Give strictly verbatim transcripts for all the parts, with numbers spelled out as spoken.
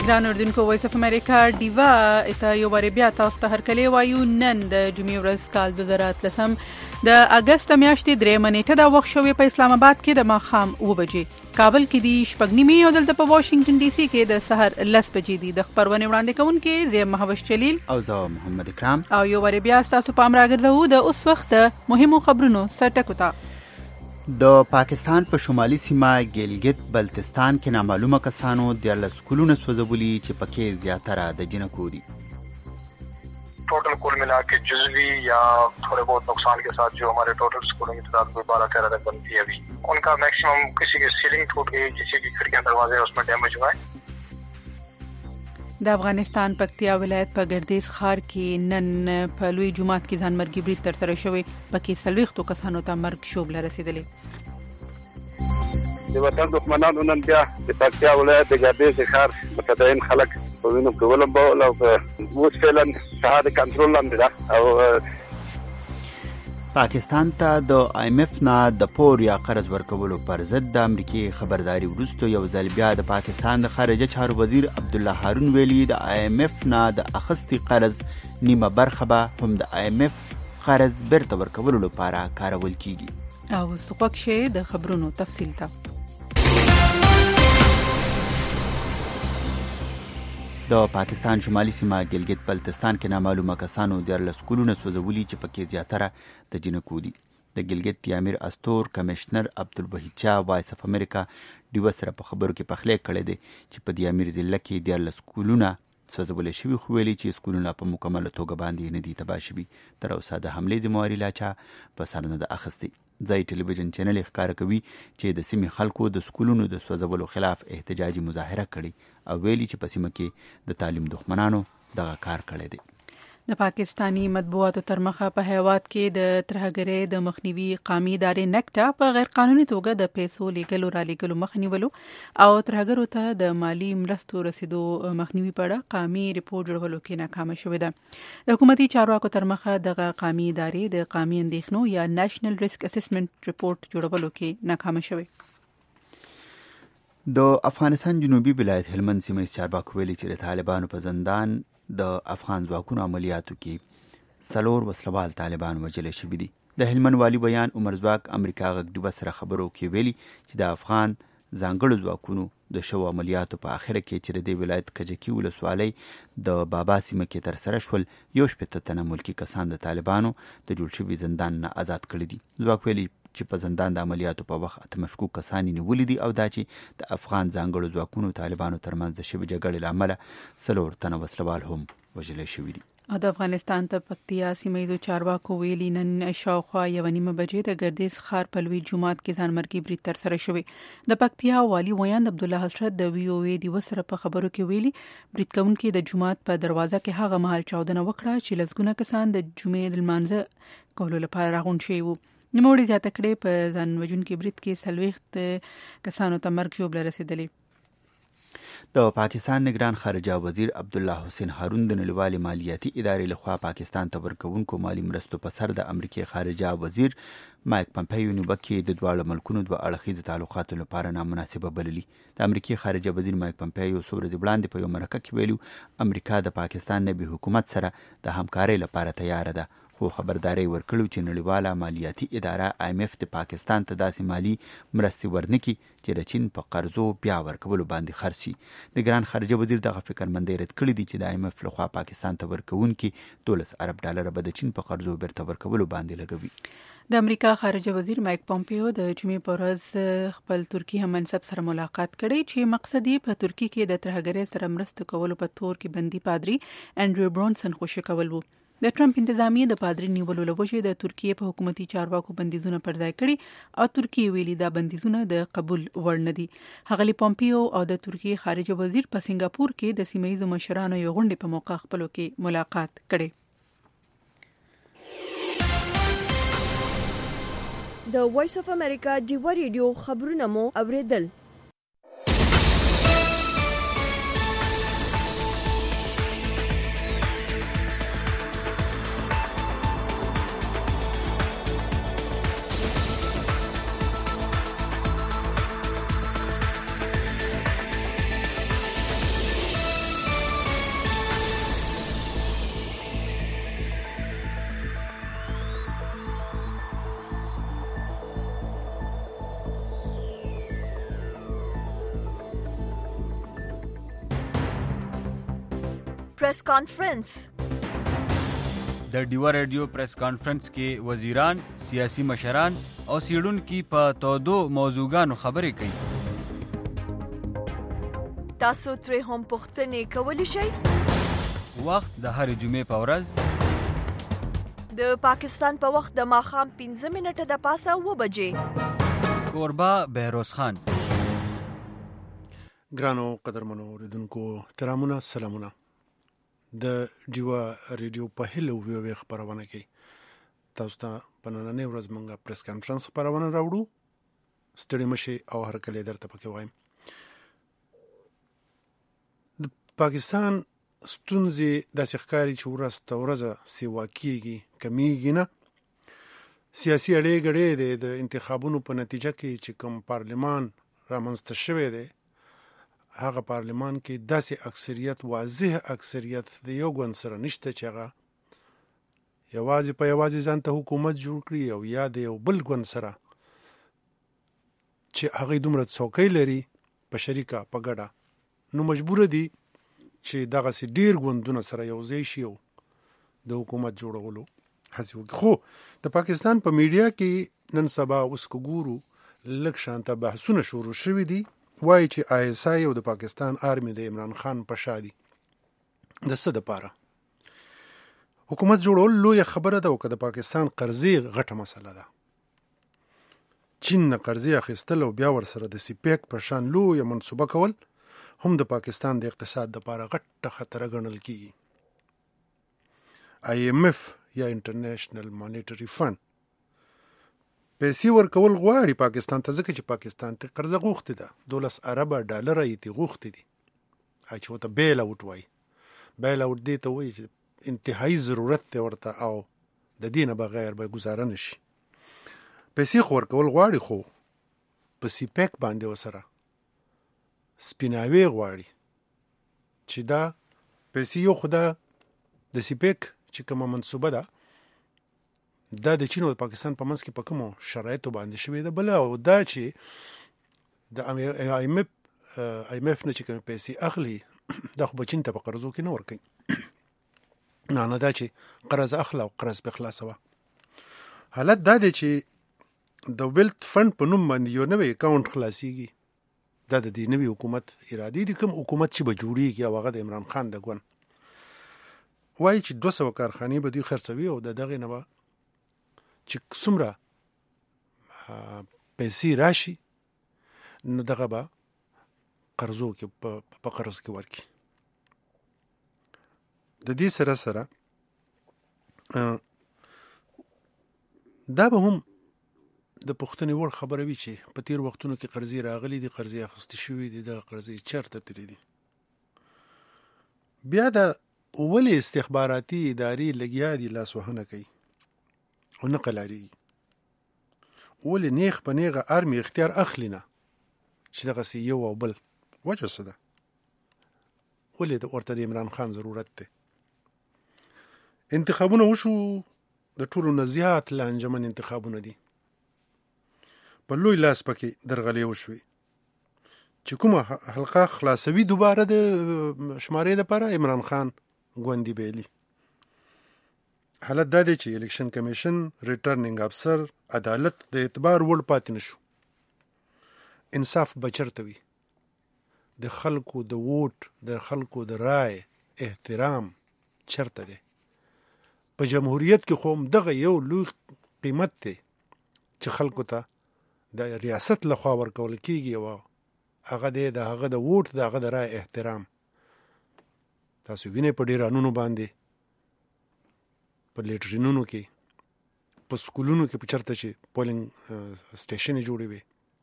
ګران اردوونکو وایس اف امریکا ډیوا اته یو بار بیا تاسو ته هرکلی وایو. نن د جمعې ورځ کال دوه زره اتلسم د اگست میاشتې درېیمه نیټه د وخت شوې په اسلام آباد کې د ماښام اوه بجې، کابل کې دی شپږ نیمې او دلته په واشنگټن ډي سي کې د سحر لس بجې دي. د خبرونې وړاندې کوونکې زه مهوش جلیل او زه محمد اکرام او یو بار بیا تاسو پام راګرځو د اوس وخت د مهمو خبرونو سرټکو ته. د پاکستان په شمالي سیمه ګیلګت بلتستان کې نامعلومه کسانو دیارلس کلونه سوځولي چې پکې زیاتره د جنکو دي. ٹوٹل کل ملا کے جزوی یا تھوڑے بہت نقصان کے ساتھ جو ہمارے ٹوٹل اسکولوں کی تعداد وہ بارہ تیرہ تک بنتی ہے. ابھی ان کا میکسیمم کسی کی سیلنگ ٹوٹ گئی، کسی کی کھڑکیاں دروازے اس میں ڈیمیج ہوا ہے. د افغانستان پکتیا ولایت په ګردیز ښار کې نن په لوی جومات کې ځانمرګي برید ترسره شوی، پکې څلوېښتو کسانو ته مرګ شوبله رسېدلې. د وطن دښمنانو نن بیا د پکتیا ولایت د ګردیز ښار متدین خلک په وینو کې ولمبول او اوس فعلا ساحه د کنټرول لاندې ده. او پاکستان ته د آی ایم ایف نه د پور یا قرض ورکولو پر ضد د امریکای خبرداري وروسته یو ځل بیا د پاکستان د خارجه چارو وزیر عبدالله هارون ویلي د آی ایم ایف نه د اخیستي قرض نیمه برخه به هم د آی ایم ایف قرض بیرته ورکولو لپاره کارول کیږي. او سوق شي د خبرونو تفصیل ته د پاکستان شمالي سیمه ګیلګت بلتستان کې نامعلومه کسانو دیارلس کلونه سوځولي چې پکې زیاتره د جنکو دي. د ګیلګت د امیر استور کمشنر عبدالوحید شاه وایس اف امریکا ډیوه سره په خبرو کې پخلی کړی دی چې په دې امیر ضلع کې دیارلس کلونه سوځولي شوي، خو ویلي چې سکولونه په مکمله توګه باندې نه دي تباه شوي. تر اوسه د حملې ذمهواري لا چا په سر نه ده اخیستې. ځایي ټلویزیون چینل یې ښکاره کوي چې د سیمې خلکو د سکولونو د سوځولو خلاف احتجاجي مظاهره کړې او ویلي چې په سیمه کې د تعلیم دښمنانو دغه کار کړی دی. د پاکستانی مطبوعاتو تر مخه په هیواد کې د ترهګرۍ د مخنیوي قومي ادارې نکټا په غیر قانوني توګه د پیسو لیږلو را لیږلو مخه نیولو او ترهګرو ته د مالی مرستو رسیدو مخنیوي په اړه قومي ریپورت جوړولو کې ناکامه شوې ده. د حکومتي چارواکو تر مخه دغه قومي ادارې د قومي اندېښنو یا نېشنل ریسک اسسمنت ریپورت جوړولو کې ناکامه شوې. د افغانستان جنوبي ولایت هلمند سیمه چارواکو ویلي چې د طالبانو په زندان د افغان ځواکونو عملیاتو کې څلور وسلوال طالبان وژل شوي دي. د هلمند والي بیان عمر ځواک امریکا غږ ډیوه سره خبرو کې ویلي چې د افغان ځانګړو ځواکونو د شو عملیاتو په اخره کې چې د دې ولایت کجکي ولسوالۍ د بابا سیمه کې ترسره شول، یو شپېته تنه ملکي کسان د طالبانو د جوړ شوي زندان نه آزاد کړي دي. ځواک ویلي چې په زندان د عملیاتو په وخت اته مشکوک کسان نیولي دي او دا چې د افغان ځانګړو ځواکونو طالبانو ترمنځ د شوې جګړې له امله څلور تنه وسلوال هم وژل شوي دي. او د افغانستان ته پکتیا سیمه ییزو چارواکو ویلي نن شاوخوا یوه نیمه بجې د ګردیز ښار په لوی جومات کې ځانمرګي برید ترسره شوی. د پکتیا والي ویاند عبدالله حضرت د وی او ای ډیوه سره په خبرو کې ویلي برید کوونکي د جومات په دروازه کې هغه مهال چاودنه وکړه چې لسګونه کسان د جمعې د لمانځه کولو لپاره راغونډ شوي وو. نوموړي زیاته کړې په ځان وژونکي برید کې څلوېښت کسانو ته مرګ ژوبله رسېدلې. د پاکستان نگران خارجه وزیر عبدالله حسین هارون د نړیوالې مالیاتي ادارې لخوا پاکستان ته ورکوونکو مالي مرستو په سر د امریکای خارجه وزیر مایک پمپیو نیوکې د دواړو ملکونو دوه اړخیزو تعلقاتو لپاره نامناسبه بللي. د امریکای خارجه وزیر مایک پمپیو څو ورځې وړاندې په یو مرکه کې ویلي امریکا د پاکستان نبي حکومت سره د همکارۍ لپاره تیاره ده، خو خبرداري ورکړو چې نړیواله مالیاتي اداره آی ایم ایف د پاکستان ته داسې مالی مرستې ورنکړي چې د چین په قرضو بیا ورکولو باندې خرڅ شي. د ګران خارجه وزیر دغه فکرمندۍ رد کړې دي چې د آی ایم ایف لخوا پاکستان ته ورکوونکي دولس ارب ډالره به د چین په قرضو بیرته ورکولو باندې لګوي. د امریکا خارجه وزیر مایک پومپیو د جمعې په ورځ خپل ترکي هم منصب سره ملاقات کړی چې مقصد یې په ترکي کې د ترهګرۍ سره مرسته کولو په تور کې بندي پادري انډریو برونسن خوشي کول وو. د ټرمپ انتظامیه د پادري نیولو له وجې د ترکیې په حکومتي چارواکو بندیزونه پر ځای کړي او ترکیې ویلي دا بندیزونه د قبول وړ نه دي. ښاغلي پومپیو او د ترکیې خارجه وزیر په سنگاپور کې د سیمه ییزو مشرانو یو غونډې په موقع خپلو کې ملاقات کړي. د وایس اف امریکا ډیوه ریډیو خبرونه مو اوریدل. پریس کانفرنس. د ډیوا ریډیو پریس کانفرنس کې وزیران، سیاسي مشران او څېړونکي په تودو موضوعګانو خبرې کوي. تاسو ترې هم پوښتنې کولی شئ. وخت د هرې جمعې په ورځ د پاکستان په وخت د ماښام پنځه منټه د پاسه اوه بجې. کوربه بهروز خان. ګرانو قدرمنو اوریدونکو ترامونه سلامونه. د ډیوا ریډیو په هلو ویو خبرونه کې تاسو ته په نننۍ ورځ موږ پریس کانفرنس خبرونه راوړو. ستړي مشي او هر کله درته پکې وایم. د پاکستان ستونزې داسې ښکاري چې ورځ تر ورځه سیوا کېږي، کمیږي نه. سیاسي اړې ګړې دی د انتخابونو په نتیجه کې چې کوم پارلمان رامنځته شوی دی، هغه پارلمان کې داسې اکثریت، واضح اکثریت د یو ګوند سره نشته چې هغه یوازې په یوازې ځان ته حکومت جوړ کړي او یا د یو بل ګوند سره چې هغه دومره څوکۍ لري په شریکه په ګډه، نو مجبور دي چې دغه سي ډیر ګوندونه سره یو ځای شي او د حکومت جوړولو هڅه وکړي. خو د پاکستان په میډیا کې نن سبا اوس وګورو لږ شانته بحثونه شروع شوي دي. وایي چې آی اس آی او د پاکستان آرمي د عمران خان په شا دي. د څه دپاره حکومت جوړول لویه خبره ده او که د پاکستان قرضې غټه مسله ده. چین نه قرضې اخیستل او بیا ورسره د سیپیک په شان لویه منصوبه کول هم د پاکستان د اقتصاد لپاره غټه خطر ګڼل کیږي. آی ایم ایف یا انټرنیشنل مانیټری فند پیسې ورکول غواړي پاکستان ته، ځکه چې پاکستان ته قرضه غوښتې ده. دولس اربه ډالره یې ترې غوښتې دي. هغه چې ورته بیل اوټ وایي. بیل اوټ دې ته وایي چې انتهایي ضرورت دی ورته او د دې نه بغیر به ګزاره نه شي. پیسې خو ورکول غواړي، خو په سیپیک باندې ورسره سپیناوی غواړي چې دا پیسې یو خو دا د سیپیک چې کومه منصوبه ده دا د چین او پاکستان په منځ کې په کومو شرایطو باندې شوې ده. بله او دا چې د آی ایم ایف آی ایم ایف نه چې کومې پیسې اخلي دا خو به چین ته په قرضو کې نه ورکوي. نه نه دا چې قرض اخله او قرض په خلاصوه. حالت دا دی چې د ویلت فند په نوم باندې یو نوی اکاونټ خلاصیږي. دا د دې نوي حکومت ارادي دي، کوم حکومت چې به جوړیږي او هغه د عمران خان د ګوند. وایي چې دوه سوه کارخانې به دوی خرڅوي او د دغې نه به چې څومره پیسې راشي نو دغه به قرضو کې په قرض کې ورکړي. د دې سره سره دا به هم د پوښتنې وړ خبره وي چې په تیر وختونو کې قرضې راغلي دي، قرضې اخیستې شوي دي، دغه قرضې چېرته تللي دي. بیا د ولې استخباراتي ادارې لګیا دي لاسوهنه کوي او نه قلاریږي؟ ولې نیغ په نیغه آرمي اختیار اخلي نه چې دغسې یو او بل؟ وجه څه ده؟ ولې ورته د عمران خان ضرورت دی؟ انتخابونه وشو، د ټولو نه زیات لانجمن انتخابونه دي. په لوی لاس پکې درغلې وشوې چې کومه حلقه خلاصوي دوباره د شمارې دپاره عمران خان ګوندي بیلي. حالت دا دی چې الیکشن کمیشن، ریټرننګ افسر، عدالت د اعتبار وړ پاتې نشو. انصاف به چېرته وي؟ د خلکو د ووټ، د خلکو د رای احترام چېرته دی؟ په جمهوریت کې خو دغه یو لوی قیمت دی چې خلکو ته د ریاست لخوا ورکول کیږي او هغه دی د هغه د ووټ، د هغه د رای احترام. تاسو وینئ په ډیرانونو باندې، په لیټرینونو کې، په سکولونو کې، په چېرته چې پولینګ سټیشنې جوړې وي،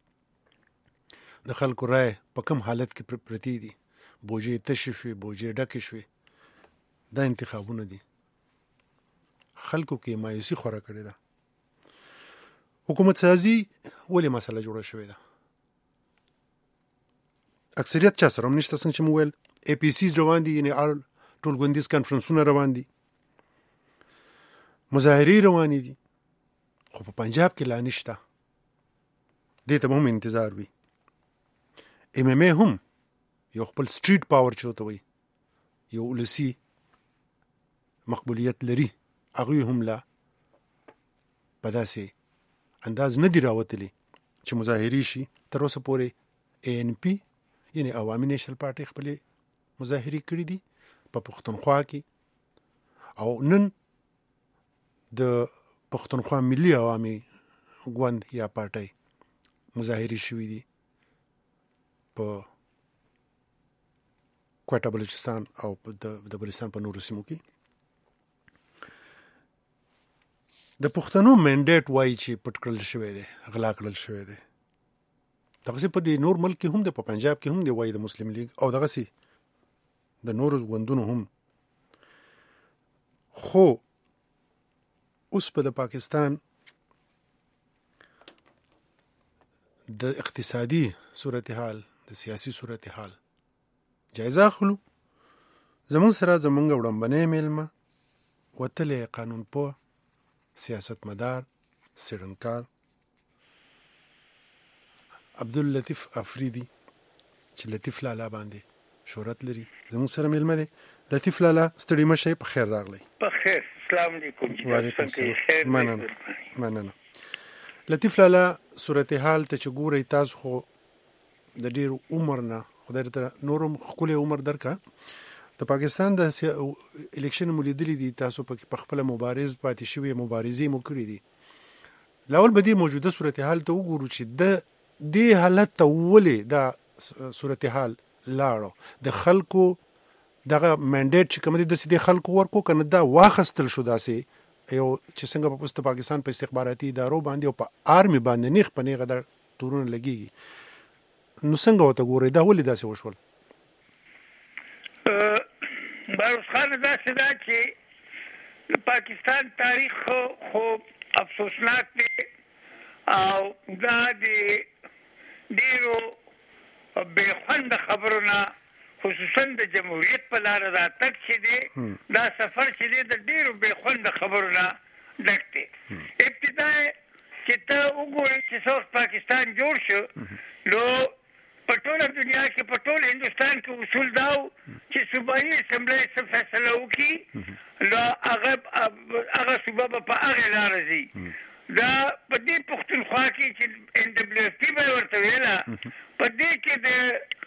د خلکو رای په کم حالت کې پرتې دي، بوجې تشې شوې، بوجې ډکې شوې. دا انتخابونه دي. خلکو کې مایوسي خوره کړې ده. حکومت سازي ولې مسله جوړه شوې ده؟ اکثریت چا سره هم نشته. څنګه چې مو ویل اے پی سیز روان دي، یعنې ټول ګوندیز کنفرنسونه روان دي، مظاهرې روانې دي، خو په پنجاب کې لا نشته. دې ته به هم انتظار وي. ایم ایم اے هم یو خپل سټریټ پاور چې ورته وایي، یو ولسي مقبولیت لري هغوی هم لا په داسې انداز نه دي راوتلي چې مظاهرې شي. تر اوسه پورې اے ان پی یعنی عوامي نیشنل پارټي خپلې مظاهرې کړي دي په پښتونخوا کې، او نن د پښتونخوا ملي عوامي ګوند یا پارټي مظاهرې شوي دي په کوټه بلوچستان او د بلوچستان په نورو سیمو کې. د پښتنو منډیټ وایي چې پټ کړل شوی دی، غلا کړل شوی دی. دغسې په دې نور ملک کې هم دی، په پنجاب کې هم دی وایي د مسلم لیگ، او دغسې د نورو ګوندونو هم. خو اوس په د پاکستان د اقتصادي صورتحال، د سیاسي صورتحال جایزه اخلو. زمونږ سره زمونږ وړاندې میلمه وتلی قانون پوه، سیاستمدار، څېړنکار عبداللطیف افریدي چې لطیف لالا باندې شهرت لري، زمونږ سره میلمه دی. لطیف لالا ستړي مه شئ، په خیر راغلی. په خیر. السلام علیکم. وعلیکم السلام. مننه مننه. لطیف لالا، صورتحال ته چې ګورئ تاسو، خو د ډېر عمر نه خدای درته نورم ښکلی عمر درکړه. د پاکستان د الیکشن مو لیدلي دي، تاسو پکې په خپله مبارز پاتې شوي، مبارزې مو کړي دي. لاول به دې موجوده صورتحال ته وګورو چې د دې حالت ته ولې دا صورتحال لاړو. د خلکو دغه منډیټ چې کوم دی داسې د خلکو ورکو که نه دا واخیستل شو داسې یو چې څنګه په پوسته پاکستان په استخباراتي ادارو باندې او په آرمي باندې نیغ په نیغه دا تورونه لګېږي. نو څنګه ورته ګورئ دا ولې داسې وشول؟ بروس خان، داسې ده چې د پاکستان تاریخ خو افسوسناک دی او دا د ډېرو بې خونده خبرونه، خصوصا د جمهوریت په لاره راتګ چې دی، دا سفر چې دی د ډېرو بې خونده خبرونه ډک دی. ابتدا چې ته وګورې چې څه وخت پاکستان جوړ شو، نو په ټوله دنیا کې، په ټول هندوستان کې اصول دا و چې صوبایي اسمبلی څه فیصله وکړي، نو هغه هغه صوبه به په هغې لاره ځي. دا په دې پښتونخوا کې چې ان ډبلیو اف پي به یې ورته ویله، په دې کې د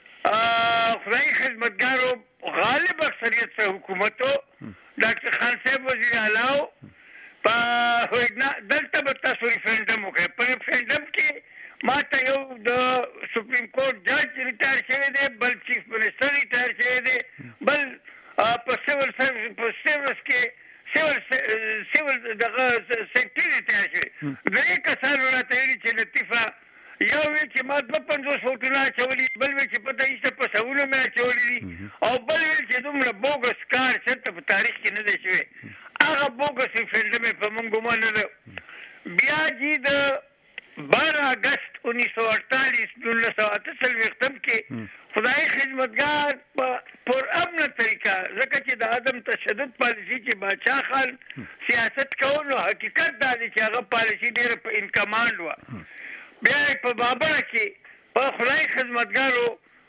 خدایي خدمتګارو غالب اکثریت سره حکومت و. ډاکټر خان صاحب وزیر اعلی و. په دلته به تاسو ریفرنډم وکړئ. په ریفرنډم کې ما ته یو د سپریم کورټ جج ریټایر شوی دی، بل چیف منسټر ریټایر شوی دی، بل په سیول سروس په سیوس کې سیول سیول دغه سیکرټري ریټایر شوی. درې کسانو راته ویلي چې لطیفه، یو وی چې ما دوه پنځوس فوټونه اچولي، بل وی چې پته ایسته په سوونه مې اچولي دي، او بل ویل چې دومره بوګس کار چېرته په تاریخ کې نه دی شوی. هغه بوګس ریفرنډم یې په موږ ګمان نه ده. بیا جي د بارہ اگست انیس سو اڑتالیس نولس سو اته څلوېښتم کې خدای خدمتګار په پرامنه طریقه، ځکه چې د عدم تشدد پالیسي چې باچا خان سیاست کوو، نو حقیقت دا دی چې هغه پالیسي ډېره په انکمانډ وه. بیا یې په بابره کې په خدای خدمتګارو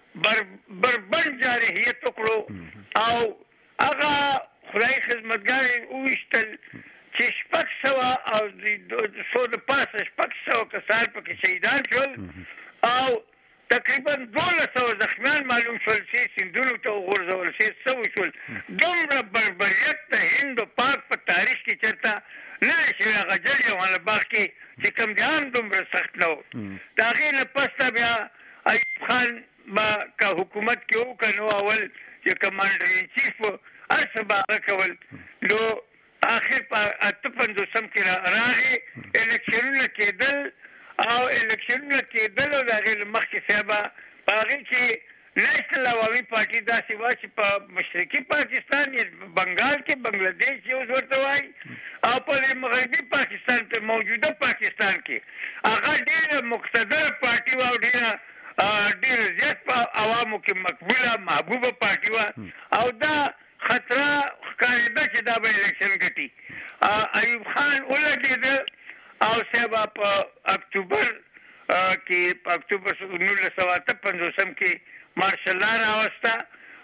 بربند جارحیت وکړو، او هغه خدای خدمتګار یې وویشتل چې شپږ سوه او څو د پاسه شپږ سوه کسان پکې شهیدان شول، او تقریبا دولس سوه زخمیان معلوم شول چې سیندونو ته وغورځول شي. څه وشول؟ دومره بربریت د هند و پاک په تاریخ کې چېرته نه دی شوی. هغه جلیانواله باغ کې چې کوم دی هم دومره سخت نه و. د هغې نه پسته بیا ایوب خان به که حکومت کې وکړه، نو اول چې کمانډر ان چیف و هر څه به هغه کول. نو آخر په اته پنځوسم کې راغی، الیکشنونه کېدل، او الیکشنونه کېدل او د هغې له مخکې صاحبه په هغې کې نیشنل عوامي پارټي داسې وه چې په مشرقي پاکستان یا بنګال کې، بنګلادیش چې اوس ورته وایي، او په مغربي پاکستان کې، موجوده پاکستان کې هغه ډېره مقتدره پارټي وه، او ډېره ډېره زیات په عوامو کې مقبوله محبوبه پارټي وه، او دا خطره ښکارېده چې دا به الیکشن ګټي. ایوب خان ولګېده، او صاحبه په اکتوبر کې په اکتوبر نولس سوه اته پنځوسم کې مارشل لا راوسته،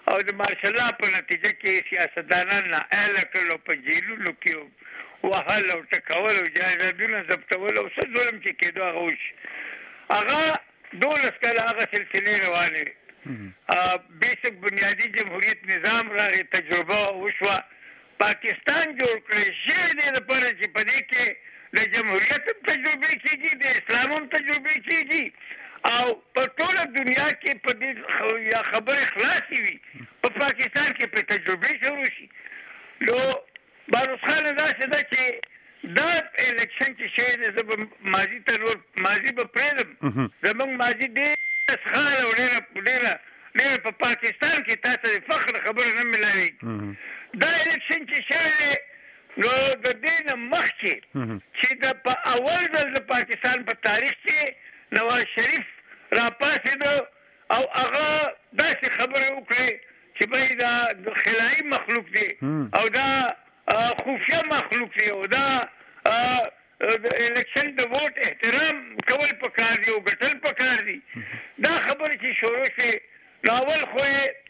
او د مارشل الله په نتیجه کې سیاستدانان نااهله کړل په جیلونو کې وهل او ټکول او جایدادونه ضبطول او څه ظلم چې کېدو هغه وشي. هغه دولس کاله هغه سلسلې روانې بیسک بنیادي جمهوریت نظام راغی، تجربه وشوه، پاکستان جوړ کړی شی دی لپاره چې په دې کې د جمهوریت هم تجربې کېږي، د اسلام هم تجربې کېږي او په ټوله دنیا کې په دې یا خبرې خلاصې وي، په پاکستان کې په تجربې شروع شي. نو بهروز خان داسې ده چې دا الیکشن چې شی دی، زه به ماضي ته نور ماضي به پرېږدم، زموږ ماضي ډېره اسخاره او ډېره ډېره ډېره په پاکستان کې تا ته د فخر خبره نه ملاوېږي. دا الیکشن چې شوی دی نو د دې نه مخکې چې د په اول ځل د پاکستان په تاریخ کې نواز شریف راپاڅېده او هغه داسې خبرې وکړې چې بهی دا د خلایي مخلوق دی او دا خفیه مخلوق دی او دا د الیکشن د ووټ احترام کول پکار دي او ګټل پکار دي. دا خبرې چې شروع شوې نو اول خو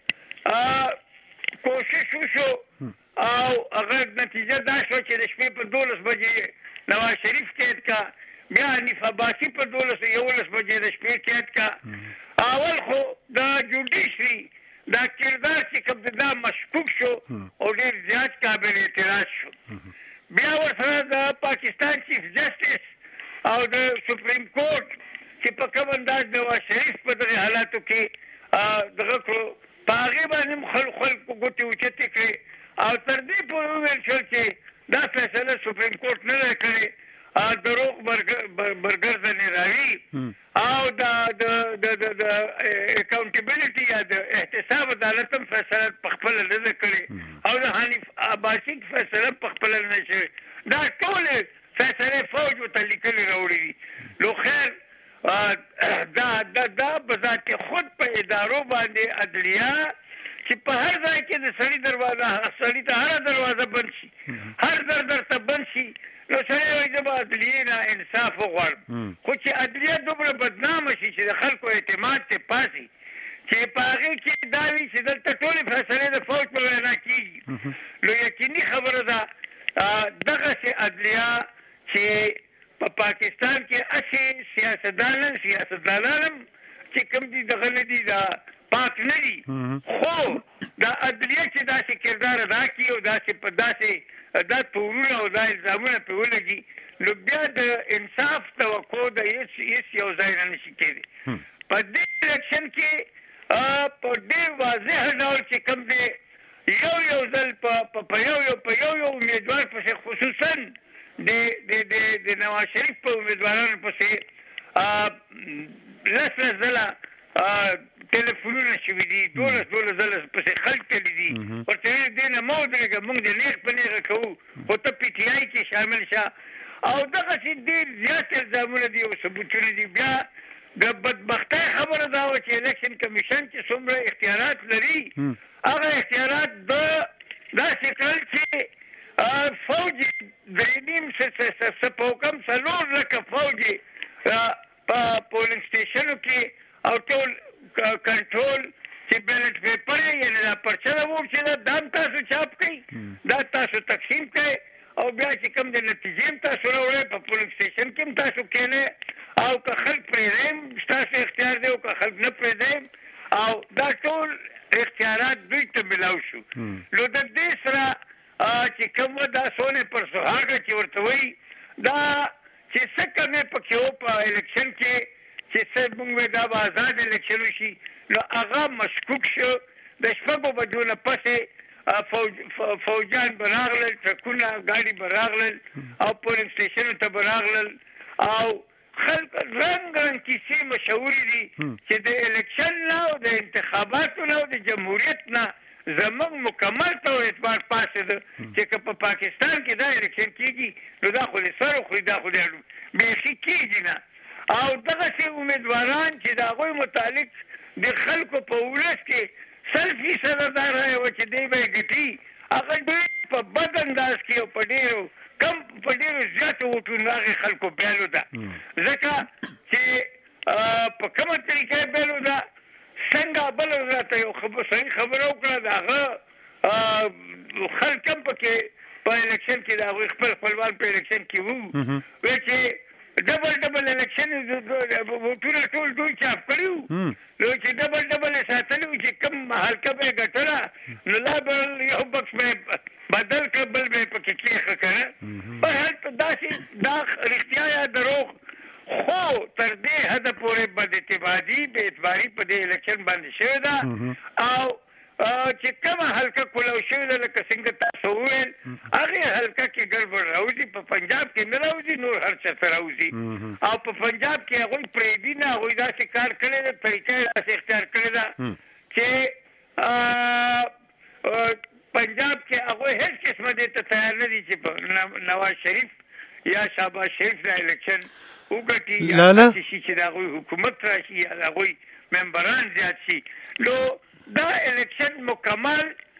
یې کوشش وشو او هغه نتیجه دا شوه چې د شپې په دولس بجې نواز شریف قید کا، بیا حنیف عباسي په دولس یولس بجې د شپې قید کا. اول خو دا جوډیشري دا کردار چې کوم دا مشکوک شو او ډېر زیات قابل اعتراض شو. بیا ورسره د پاکستان چیف جسټس او د سپریم کورټ چې په کوم انداز نواز شریف په دغه حالاتو کې دغه کړو، په هغې باندې هم خلکو خلکو ګوتې اوچتې کړې او تر دې پورې وویل شول چې دا فیصله سپریم کورټ نه دی کړې، دروغ برګرځنې راوي او د اکاونټیبلټي یا د احتساب عدالت هم فیصله په خپله نه ده کړې او د حنیف عباسي فیصله په خپله نه شوې. دا ټولې فیصلې فوج ورته لیکلې راوړي دي. نو خیر دا دا دا بذات خود په ادارو باندې عدلیه چې په هر ځای کې د سړي دروازه سړي ته هره دروازه بند شي، هر در درته بند شي، نو سړی وایي زه به عدلیې نه انصاف وغواړم. خو چې عدلیه دومره بدنامه شي چې د خلکو اعتماد ترې پاسي، چې په هغې کې دا وي چې دلته ټولې فیصلې د فوج په وینا کېږي، نو یقیني خبره ده دغسې عدلیه چې په پاکستان کې هسې سیاستدانان سیاستدانان هم چې کوم دي دغه نه دي دا پاک نه دي، خو دا عدلیه چې داسې کردار ادا کړي او داسې په داسې دا تورونه او دا الزامونه پرې ولګي، نو بیا د انصاف توقع د هېڅ یو ځای نه نشي کېدی. په دې الیکشن کې په ډېر واضح ډول چې کوم دی یو یو ځل په یو یو په یو یو امیدوار پسې خصوصا د نواز شریف په امیدوارانو پسې لس لس ځله ټلیفونونه شوي دي، دولس دولس ځله پسې خلک تللي دي، ورته ویل دې نه مه ودرېږه، موږ د نیغ په نیغه کوو، خو ته پي ټي آی کې شامل شه. او دغسې ډېر زیات الزامونه دي او ثبوتونه دي. بیا د بدبختۍ خبره دا وه چې الیکشن کمیشن چې څومره اختیارات لري، هغه اختیارات د داسې کړل چې فوج درې نیم څه په حکم څلور لکه فوج په پولنګ سټیشنو کې او ټول کنټرول چې بیلټ پیپر یې یعنې دا پرچه د ووټ چې ده دا هم تاسو چاپ کوئ، دا تاسو تقسیم کوئ او بیا چې کوم د نتیجې هم تاسو راوړئ، په پولنګ سټیشن کې هم تاسو کښېنئ او که خلک پرېږدئ هم ستاسو اختیار دی او که خلک نه پرېږدئ او دا ټول اختیارات دوی ته ملاو شو. نو د دې سره چې کوم دا سونې پر سهاګه چې ورته وایي دا چې څه کمې پکې و په الیکشن کې چې څه موږ وایو دا به ازاد الیکشن وشي، نو هغه مشکوک شو. د شپږو بجو نه پسې فوجان به راغلل، ټرکونه ګاډي به راغلل او پولنګ سټیشنو ته به راغلل او خلک رنګ رنګ کیسې مشهورې دي چې د الیکشن نه او د انتخاباتو نه او د جمهوریت نه زموږ مکمل طور اعتبار پاسېده چې که په پاکستان کې دا الیکشن کېږي نو دا خو د سر وخوري، دا خو د بیخي کېږي نه. او دغسې امیدواران چې د هغوی متعلق د خلکو په ولس کې سل فیصده دا رایه وه چې دی به یې ګټي، هغه ډېر په بد انداز کې او په ډېرو کم په ډېرو زیاتو ووټونو هغې خلکو بیلو ده، ځکه چې په کومه طریقه یې بیلو ده څنګه بل راته یو خبر صحیح خبره وکړه دا هغه خلک هم پکې په الیکشن کې دا خپل خپلوان په الیکشن کې وو وایي چې ډبل ډبل الیکشن ووټونه ټول دوی چاپ کړیو نو چې ډبل ډبل ساتلو چې کوم حلقه به ګټله نو لا بل یو بکس به بدل کړ بل به پکې کېښه کړه په هر داسې دا رښتیا یا دروغ خو تر دې حد پورې بد اعتباري بې اعتباري په دې الیکشن باندې شوې ده او چې کومه حلقه کولاو شوې ده لکه څنګه تاسو وویل هغې حلقه کې ګډوډ راوځي په پنجاب کې نه راوځي نور هر چېرته راوځي او په پنجاب کې هغوی پرېږدي نه هغوی داسې کار کړی ده طریقه یې داسې اختیار کړې ده چې پنجاب کې هغوی هېڅ قسمه دې ته تیار نه دي چې په نواز شریف یا شهباز شریف دا الیکشن وګټي یا داسې شي چې د هغوی حکومت راشي یا د هغوی ممبران زیات شي نو دا الیکشن مکمل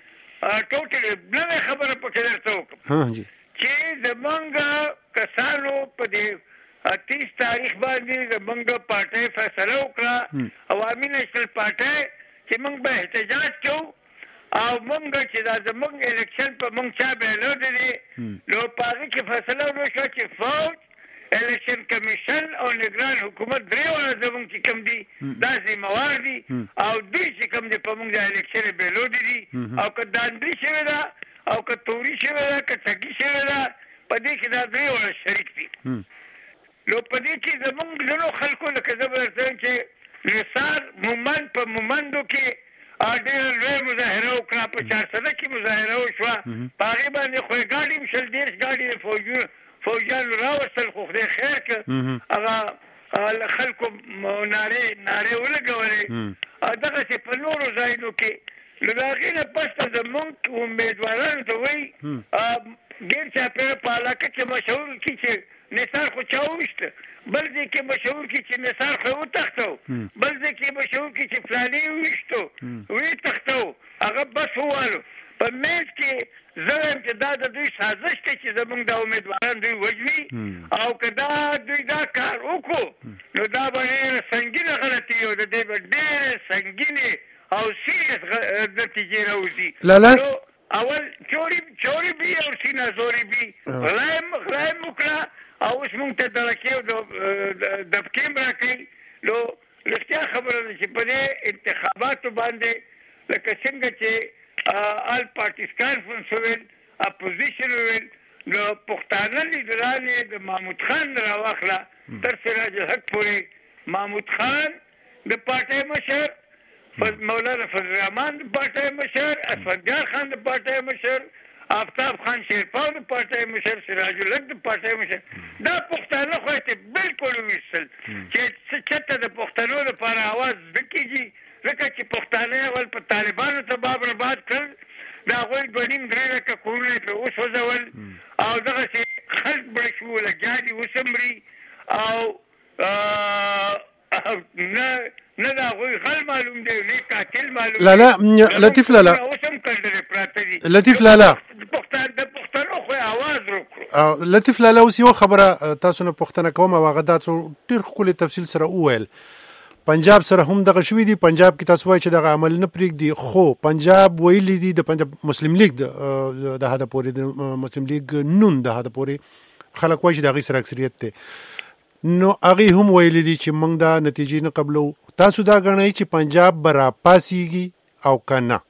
ټوټلی نوې خبره پکې درته وکړم چې زمونږ کسانو په دې تیس تاریخ باندې زمونږ پارټۍ فیصله وکړه عوامي نیشنل پارټۍ چې موږ به احتجاج کوو او موږ چې دا زمونږ الیکشن په موږ چا بهلودی دی نو په هغې کې فیصله وشوه چې فوج الیکشن کمیشن او نگران حکومت درې واړه زمونږ چې کوم دي دا ذمهوار دي او دوی چې کوم دي په موږ د الیکشن بهلودي دي او که داندري شوې ده او که توري شوې ده که ټګي شوې ده په دې کې دا درې واړه شریک دي نو په دې کې زمونږ ځینو خلکو لکه زه به درته وایم چې نثار مومند په مومندو کې ډېره لویه مظاهره وکړه په چارسده کې مظاهره وشوه په هغې باندې خو یې ګاډي هم شل دېرش ګاډي د فوجونو فوجیانو راوستل خو خدای خیر که هغه له خلکو نارې نارې ولګولې دغسې په نورو ځایونو کې نو د هغې نه پسته زمونږ امیدوارانو ته وایي ډېر چاپېره په علاقه کې مشهور کړي چې نثار خو چا وویشته بل ځای کې مشهور کړي چې نثار خو یې وتښتو بل ځای کې مشهور کړي چې فلاني یې وویشتو ویې تښتو هغه بس ووالو په منځ کې زه وایم چې دا د دوی سازش دی چې زمونږ دا امیدواران دوی وژني او که دا دوی دا کار وکړو نو دا به ډېره سنګینه غلطي او د دې به ډېرې سنګینې او سیریس نتیجې راوځي اول چوری چوری بي او سینه زوري بي غلایم غلایم وکړه او اوس مونږ ته دړکې او دبکې هم راکوي نو رښتیا خبره ده چې په دې انتخاباتو باندې لکه څنګه چې آل پارټیز کانفرنس وویل اپوزیشن وویل نو پښتانه لیډران یې د محمود خان نه راواخله تر سراج الحق پورې محمود خان د پارټۍ مشر مولانا فضل الرحمان د پارټۍ مشر اسفندیار خان د پارټۍ مشر آفتاب خان شیرپاو د پارټۍ مشر سراج الحق د پارټۍ مشر دا پښتانه خو یې بالکل وویستل چې چېرته د پښتنو لپاره اواز نه کېږي ځکه چې پښتانه اول په طالبانو ته باب رباد کړل د هغوی دوه نیم درې لکه کورونه یې پرې وسوځول او دغسې خلک مړه شو لګیا دي اوس هم مري او نه نه د هغوی غل معلوم دی نه قاتل معلوم دی لالا لطیف لالا اوس هم کنډرې پراته دي لطیف لالا د پښتنو خو یې اواز وکړو لطیف لالا اوس یوه خبره تاسو نه پوښتنه کوم او هغه دا څو ډېر ښکلي تفصیل سره وویل پنجاب سره هم دغه شوي دي پنجاب کې تاسو وایي چې دغه عمل نه پرېږدي خو پنجاب ویلي دي د پنجاب مسلم لیگ د حده پورې د مسلم لیگ نون د حده پورې خلک وایي چې د هغې سره اکثریت دی نو هغې هم ویلي دي چې موږ دا نتیجې نه قبلو تاسو دا ګڼئ چې پنجاب به راپاسېږي او که نه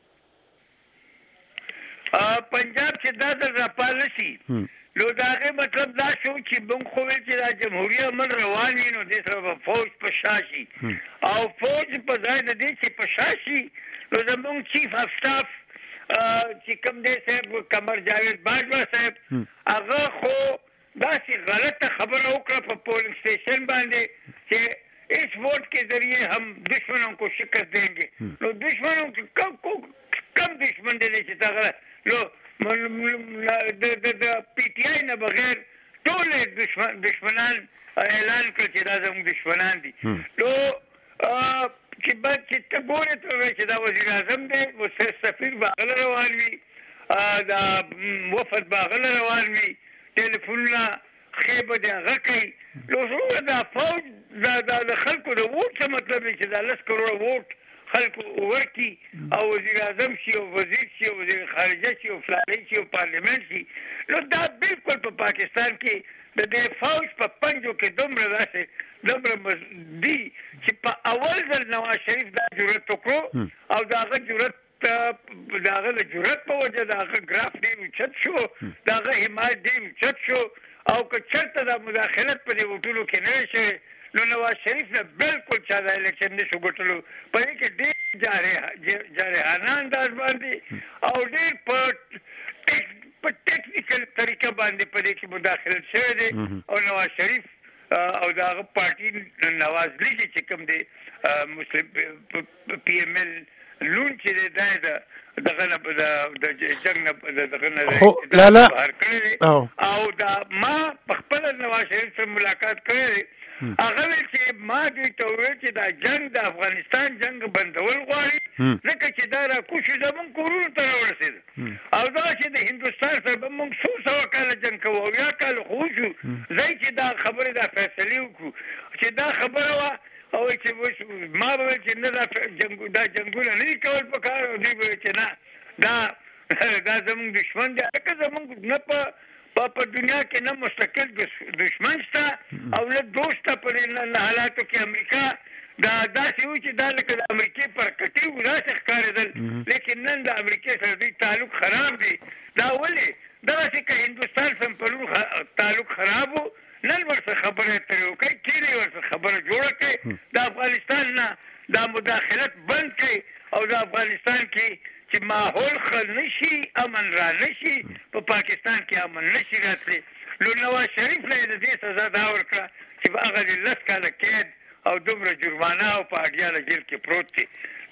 پنجاب چې دا ځل راپاله شي نو د هغې مطلب دا شو چې موږ خو ویل چې دا جمهوري عمل روان وي نو دې سره به فوج په شا شي او فوج په ځای د دې چې په شا شي نو زموږ چیف اف سټاف چې کوم دی صاحب قمر جاوید باجوا صاحب هغه خو داسې غلطه خبره وکړه په پولنګ سټیشن باندې چې اس ووٹ کے ذریعے ہم دشمنوں کو شکست دیں گے نو دشمنوں کو کم دشمن دے چې تاغه نو د پی ټی آی نه بغیر ټول دشمن دشمنان اعلان کړ چې دا زموږ دشمنان دي نو چې بعد چې ته ګورې ته چې دا وزیر اعظم دی سفیر باغله روان وي دا وفد باغله روان وي ټلیفونونه خیبه دی هغه کوي نو څنګه دا فوج د خلکو د ووټ څه مطلب دی چې دا لس کروړه ووټ خلکو ورکی او وزیر اعظم شي او وزیر شي او وزیر خارجه شي او فلانی شي او پارلیمنت شي نو دا بالکل په پاکستان کې د دې فوج په پنجو کې دومره داسې دومره دی چې په اول ځل نواز شریف دا جرأت وکړو او دا هغه جرأت دا هغه جرأت په وجه دا هغه ګراف دی اوچت شو دا هغه حمایت دی اوچت شو او که چېرته دا مداخلت په دې وټولو کې نه شي نو نواز شریف نه بالکل چا دا الیکشن نشو ګټلو په دې کې ډېر جارحانه انداز باندې او ډېر په په ټیکنیکل طریقه باندې په دې کې مداخلت شوی دی او نواز شریف او دا هغه پارټي نواز لیگ چې کوم دی مسلم پی ایم ایل لون چې دی دا د دغه نه د جنګ نه دغه نه لالا او دا ما په خپل نواز شریف سره ملاقات کړی هغه چې ما دوی ته وویل چې دا جنګ د افغانستان جنګ بندول غواړي ځکه چې دا راکوشي زموږ کورونو ته راورسېده او دا چې د هندوستان سره به موږ څو سوه کاله جنګ کوو او یا کاله خو وشو ځای چې دا خبرې دا فیصلې وکړو چې دا خبره وه او چې ما به ویل چې نه دا جنګ دا جنګونه نه دي کول پکار او دوی به ویل چې نه دا دا زموږ دشمن دی لکه زموږ نه په په دنیا کې نه مستقل دشمن شته او نه دوست په دې حالاتو کې امریکا دا داسې و چې دا لکه د امریکې پر کټي و داسې ښکارېدل لیکن نن د امریکې سره دوی تعلق خراب دی دا ولې دغسې که هندوستان سم پرون تعلق خراب و نن ورسره خبره ترې وکړئ کېدی ورسره خبره جوړه کړئ د افغانستان نه دا مداخلت بند کړئ او د افغانستان کې چې ماحول ښه نشي امن را نشي په پاکستان کې امن نشي راتلی نو نواز شریف له د دې سزا دا ورکړه چې په هغه د لس کاله قید او دومره جرمانه او په اډیاله جیل کې پروت دی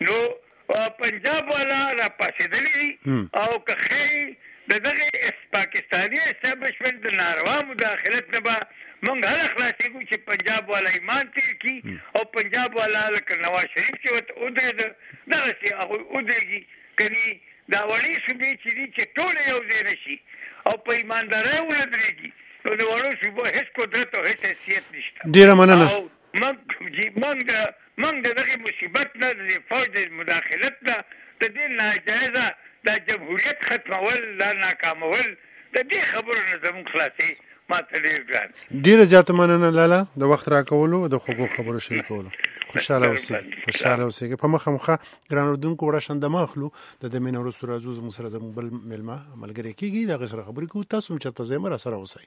نو پنجاب والا را پاسېدلی دي او که ښایي د دغې پاکستاني اسټابلیشمنټ د ناروا مداخلت نه به موږ هله خلاصېږو چې پنجاب والا ایمان تیر کړي او پنجاب والا لکه نواز شریف چې ورته ودرېده دغسې هغوی ودرېږي کني دا وړي صوبې چې دي چې ټول یو ځای نشي او په ایماندارۍ ودرېږي نو د وړو صوبو هېڅ قدرت او هېڅ حیثیت نشته ډېره مننه او موږ موږ د موږ د دغې مصیبت نه د فوج د مداخلت نه د دې ناجایزه دا جمهوریت ختمول دا ناکامول د دې خبرو نه زموږ خلاصې ماته ډېر ګران ډېره زیاته مننه لالا د وخت راکولو د خوږو خبرو شریکولو خوشاله اوسئ خوشاله اوسئ په مخه مخه ګران اردوونکو وړه شنده ما اخلو د دې مینه وروسته راځو زموږ سره زموږ بل مېلمه ملګری کېږي د هغې سره خبرې کوو تاسو هم چېرته ځئ مه راسره اوسئ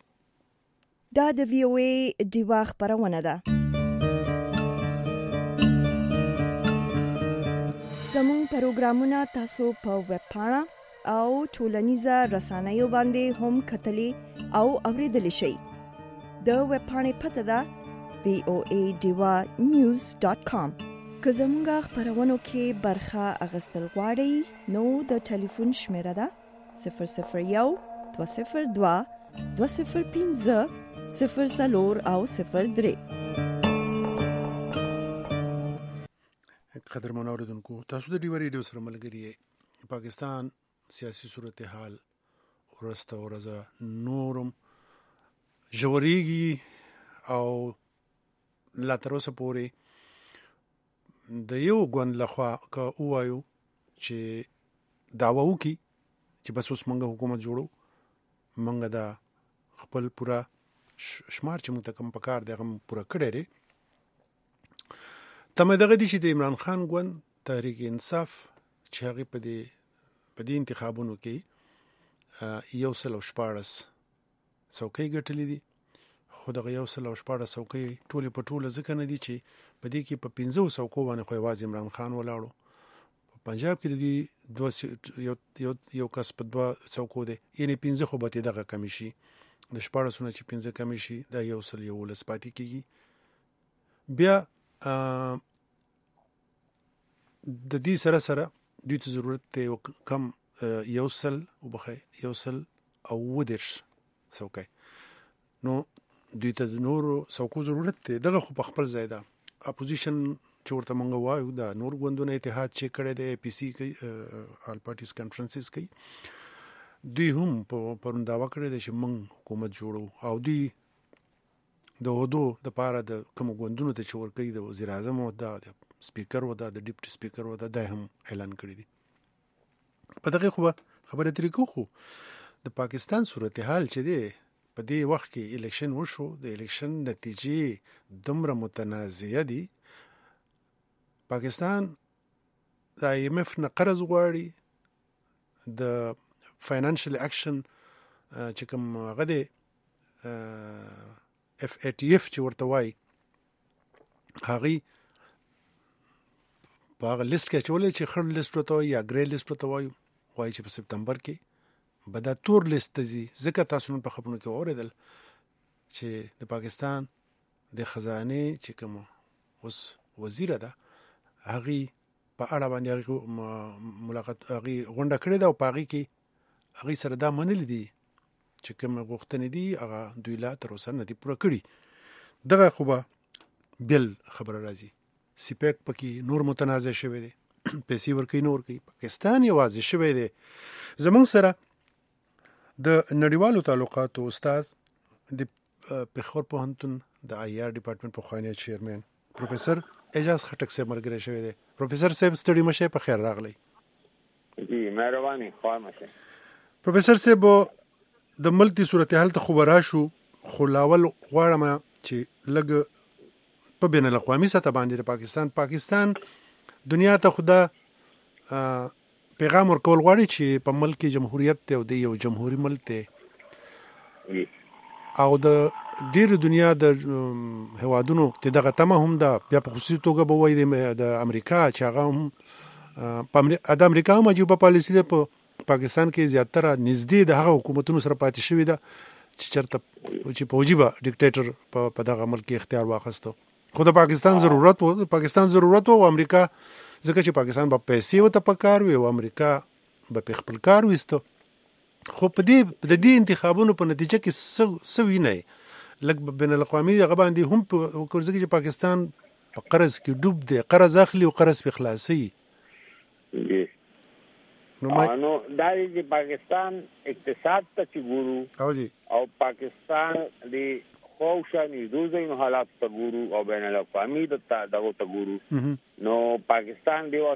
دا د وی او ای ډیوا خپرونه ده زموږ پروګرامونه تاسو په ویب پاڼه او ټولنیزه رسنیو باندې هم کتلی او اوریدلی شئ د ویب پاڼې پته ده وی او ای ډیوا نیوز ډاټ کام که زموږ خپرونو کې برخه اخیستل غواړئ نو د ټلیفون شمیره ده صفر صفر یو دوه صفر دوه دوه صفر پنځه صفر څلور او صفر درې قدرمن اوریدونکو تاسو د ډیوا ریډیو سره ملګري یې پاکستان سیاسي صورتحال ورسته ورځه نورم ژورېږي او لا تر اوسه پورې د یو ګوند لخوا که ووایو چې دعوه وکړي چې بس اوس موږ حکومت جوړو موږ دا خپل پوره شمار چې موږ ته کوم پکار دی هغه پوره کړی دی تمه دغه دي چې د عمران خان ګوند تحریک انصاف چې هغې په دې په دې انتخابونو کې یو سل او شپاړس څوکۍ ګټلې دي خو دغه یو سل او شپاړس څوکۍ ټولې په ټوله ځکه نه دي چې په دې کې په پنځو څوکو باندې خو یوازې عمران خان ولاړو په پنجاب کې د دوی دوه یو یو یو کس په دوه څوکو دی یعنې پنځه خو به دغه کمی شي د شپاړسو نه چې پنځه کمی شي دا یو سل یولس پاتې کېږي بیا د دې سره سره دوی ته ضرورت دی کم یو سل وبخئ یو سل او اووه دېرش څوکۍ نو دوی ته د نورو څوکو ضرورت دی دغه خو په خپل ځای ده اپوزیشن چې ورته موږ وایو د نور ګوندونو اتحاد چې کړی دی اے پی سی کوي آل پارټیز کنفرنسز کوي دوی هم په پرون دعوه کړې ده چې موږ حکومت جوړو او دوی د عهدو دپاره د کومو ګوندونو ته چې ورکوي د وزیر اعظم عهده د سپیکر و دا د ډیپټي سپیکر و دا د هم اعلان کړی دی په دغه خو خبره طریقو خو د پاکستان صورتحال چې دی په دې وخت کې الیکشن وشو د الیکشن نتیجې دومره متنازعه دي پاکستان د آی ایم ایف نه قرض غواړي د فاینانشل اکشن چې کوم هغه دی اف ای ټی اف چې ورته وایي هغې په هغه لیست کې اچولی چې خړ لیست ورته وایي یا ګرې لیست ورته وایو وایي چې په سپتمبر کې به دا تور لیست ته ځي ځکه تاسو نن په خبرونو کې واورېدل چې د پاکستان د خزانې چې کوم اوس وزیره ده هغې په اړه باندې هغې ملاقات هغې غونډه کړې ده او په هغې کې هغې سره دا منلي دي چې کوم غوښتنې دي هغه دوی لا تر اوسه نه دي پوره کړي دغه خو به بل خبره راځي سپیک پکې نور متنازع شوی دی پیسې ورکوي نه ورکوي پاکستان یوازې شوی دی زموږ سره د نړیوالو تعلقاتو استاد د پېښور پوهنتون د آی آر ډپارټمنټ پخوانی چیرمن پروفیسر اعجاز خټک صاحب ملګری شوی دی پروفیسر صاحب ستړي مشه په خیر راغلی جی مهرباني خوا مشه پروفیسر صاحب د ملتي صورتحال ته خبره شو خو لاول غواړم چې لږ په بین الاقوامي سطح باندې د پاکستان پاکستان دنیا ته خدا پیغام ورکول غواړي چې په ملک کې جمهوریت ته او د یو جمهوریت ملک ته او د ډیر دنیا د هوادونو ته دغه تمه هم ده بیا په خصوصي توګه به وایي د امریکا چې هغه هم په د امریکا هم عجیبه پالیسي ده په پاکستان کې زیاتره نږدې د هغه حکومتونو سره پاتې شوې ده چې چېرته چې فوجي به ډیکټیټر په دغه ملک کې اختیار واخیسته خو د پاکستان ضرورت و د پاکستان ضرورت و امریکا ځکه چې پاکستان به پیسې ورته پکار وي او امریکا به په خپل کار ویسته خو په دې د دې انتخابونو په نتیجه کې څه وینئ لږ بین الاقوامي هغه باندې هم ځکه چې پاکستان په قرض کې ډوب دی قرض اخلي او قرض پې خلاصوي نو نو دا چې پاکستان اقتصاد ته چې ګورو او پاکستان د خوشاني دوزینو حالات ته ګورو او بین الاقوامي دغه ته ګورو نو پاکستان دی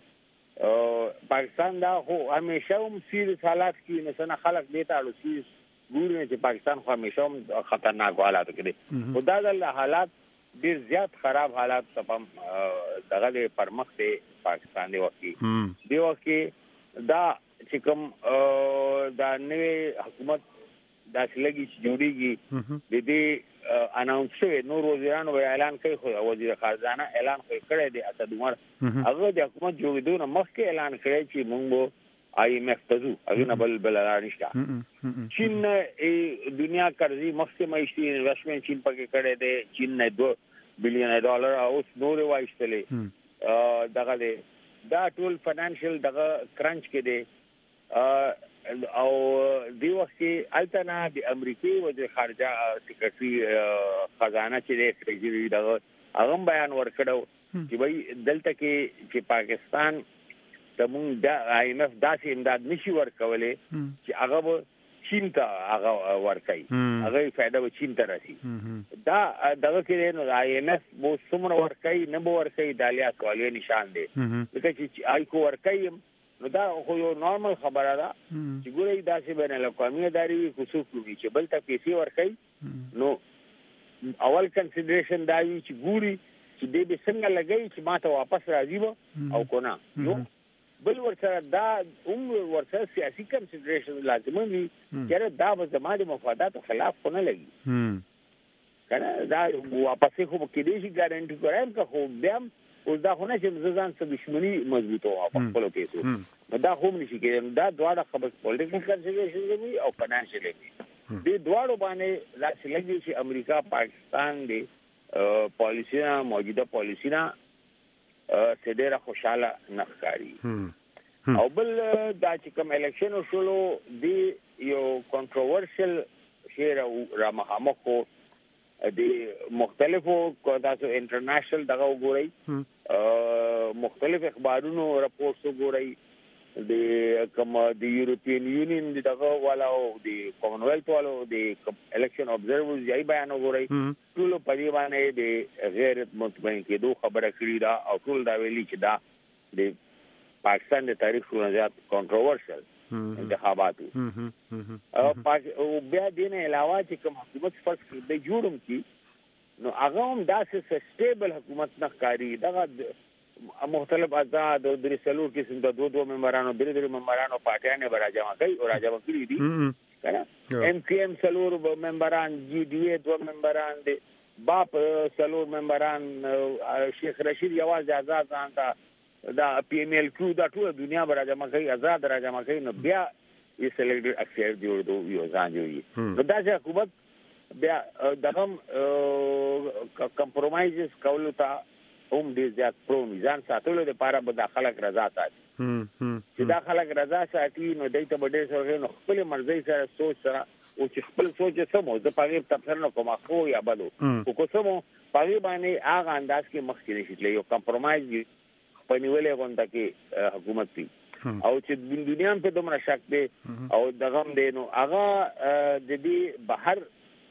واکه پاکستان دا خو همیشه هم سیریس حالات کې مثلا خلک دیتا اړو سیریس ګوري چې پاکستان خو همیشه هم خطرناک حالات کې دي خو دا حالات ډیر زیات خراب حالات ته دغه پرمخ دی پاکستان دی واکه دی واکه دا چې کوم دا نوې حکومت دا لګي چې جوړیږي د دې اناونس شوی نور وزیرانو اعلان کوي خو وزیر خزانه اعلان کوي کړی دی اسد عمر هغه د حکومت جوړېدو نه مخکې اعلان کړی چې موږ آی ایم ایف ته ځو هغه نه بل بل لار نشته چین دنیا قرضې مخکې معیشتي انویسټمنټ چین پکې کړی دی چین نه دوه بلین ډالر اوس نور وایستلې دغه دی دا ټول فاینانشل دغه کرنچ کې دی او دی وخت کې التنا د امریکای وزیر خارجه سیکرټري خزانه چې د ټریجری دغه هغه بیان ورکړو چې وای دلته کې چې پاکستان تمون د آی ایم ایف داسې امداد نشي ورکولې چې هغه چین ته هغه ورکړي هغه فائدہ و چین ته راسي دا دغه کې نو آی ایم ایف مو څومره ورکړي نه به ورکړي د الیا سوالي نشان دی لکه چې آی کو ورکړي نو دا خو یو نارمل خبره ده چې ګورې داسې بین الاقوامي ادارې وي خصوص کوي چې بل ته پیسې ورکړي نو اول کنسیډریشن دا وي چې ګوري چې دې به څنګه لګي چې ماته واپس راځي او کو نه نو بل ورسره دا هم ورسره سیاسي کنسیډریشن لازمي وي چې دا به زما د مفاداتو خلاف خو نه لګي کنه دا واپس خو کې دې شي ګارانټي کوم که خو بیا اوس دا خو نه چې ځان سره دښمنی مضبوطه او په خپل پیسو نو دا خو نشي کېدای دا دواړه خبر پولیټیکل کنسیډریشن وي او فاینانشل وي دې دواړو باندې لاس لګي چې امریکا پاکستان دی پالیسینا موجوده پالیسینا سیدره خوشاله نخکاری او بل دا چې کوم الیکشن شولو دی یو کنټروورشل شیر را مخامخ د مختلفو تاسو انټرنیشنل دغه وګورئ مختلف اخبارونو راپورټ وګورئ د کوم د یورپین یونین دغه والا او د کامن ویلث والو د الیکشن ابزرورز یې بیان وګورئ ټول په دې باندې د غیر مطمئن کېدو خبره کړې ده او ټول دا ویلي چې دا د پاکستان د تاریخ څخه زیات کنټروورشل انتخابات او بیا دې نه علاوه چې کوم حکومت فرض کړي د جوړم کی نو هغه هم داسې سټیبل حکومت نه ښکاري دغه مختلف آزاد او درې څلور قسم د دوه دوه ممبرانو درې درې ممبرانو پارټیانه به راجمع کوي او راجمع کړي دي کنه ایم کیو ایم څلور ممبران جی ډی اے دوه ممبران دي باپ څلور ممبران شیخ رشید یوازې آزاد ځان دا پی ایم ایل کیو دا ټول دنیا به راجمع کوي آزاد راجمع کوي نو بیا یې سلیکټډ اکثر جوړ دوه یو ځان جوړي نو دا چې حکومت بیا دغه کمپرومایز کولو ته هم دې زیات پرو میزان ساتلو لپاره به د خلک رضا ساتي چې دا خلک رضا ساتي نو دای ته به ډېر سره نو خپل مرزي سره سوچ سره او چې خپل سوچ سمو د پاره تفسیر نه کومه خو یا بدو او کو سمو پاره باندې هغه انداز کې مخکې نشي یو کمپرومایز په نیولې غونډه کې حکومت دی او چې دنیا په دومره شک دی او دغه دې نو هغه د دې بهر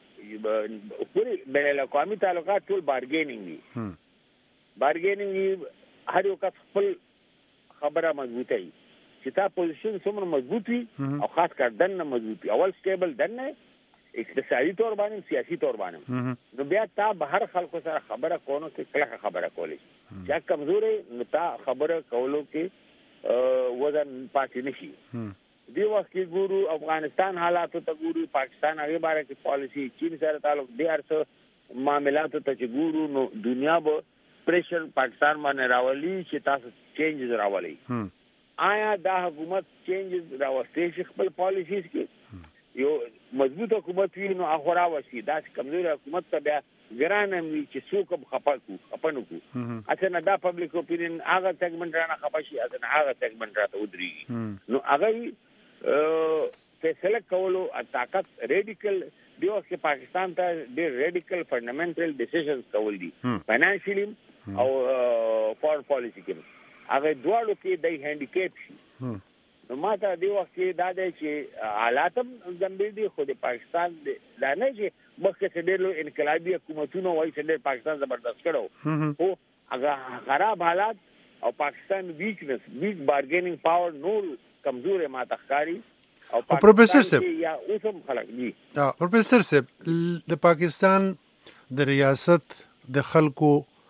پوری بین الاقوامي تعلقات ټول بارګینینګ دي بارګینینګ هر یو کس خپل خبره مضبوطه وي چې تا پوزیشن څومره مضبوط وي او خاص کر دنه مضبوط وي اول سټیبل دنه اقتصادي تور باندې سیاسي تور باندې نو بیا تا بهر خلکو سره خبره کوو کې کله خبره کولی چې کمزورې نو تا خبره کولو کې وزن پاتې نشي دی وخت کې ګورو افغانستان حالاتو ته ګورو پاکستان هغه باره کې پالیسی چین سره تعلق دی ارڅ معاملاتو ته چې ګورو نو دنیا به پریشر پاکستان باندې راولي چې تاسو چینجز راولي آیا دا حکومت چینجز راوستي شي خپل پالیسیز کې یو مضبوط حکومت وي نو اخورا وشي دا کمزوري حکومت ته بیا ګرانه وي چې څوک خپاکو خپنو کو اته دا پبلک اپینین هغه سیګمنټ رانه خپشي اته هغه سیګمنټ راته ودري نو هغه فیصله کولو طاقت ریډیکل دیو چې پاکستان ته ډېر ریډیکل فنډامنټل ډیسیژنز کول دي فاینانشلی او فورن پالیسی کې هغه دواړو کې د هینډیکیپ شي نو ماته دی وخت کې دا دی چې حالاتم ګمبیر دي خو د پاکستان دا نه چې مخکې څه ډېر انقلابي حکومتونو وایي چې ډېر پاکستان زبردست کړو خو هغه خراب حالات او پاکستان ویکنس ویک بارګینینګ پاور نور کمزور ماته ښکاري او پروفیسر صاحب یا اوسم خلک دي پروفیسر صاحب د پاکستان د ریاست د خلکو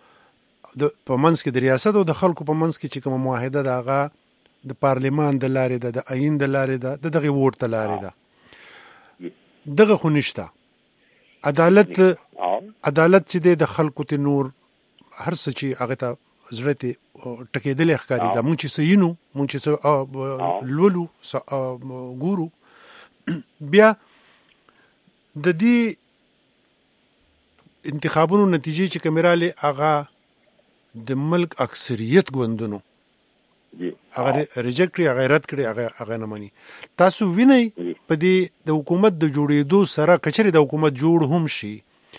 د پمنس کې د ریاست او د خلکو پمنس کې چې کوم معاهده دغه د پارلیمان د لارې ده د عین د لارې ده د دغه ووټ د لارې ده دغه خو نشته عدالت عدالت چې د خلکو ته نور هر څه چې هغه ته زړه ته ټکېدل ښکاري دا مونږ چې سینو مونږ چې لولو ګورو بیا د دې انتخابونو نتیجې چې کمراله هغه د ملک اکثریت ګوندونو هغه ریجکټ کړی هغه رد کړی هغه هغه نه مانی تاسو وینئ په دې د حکومت د جوړېدو سره کچري د حکومت جوړ هم شي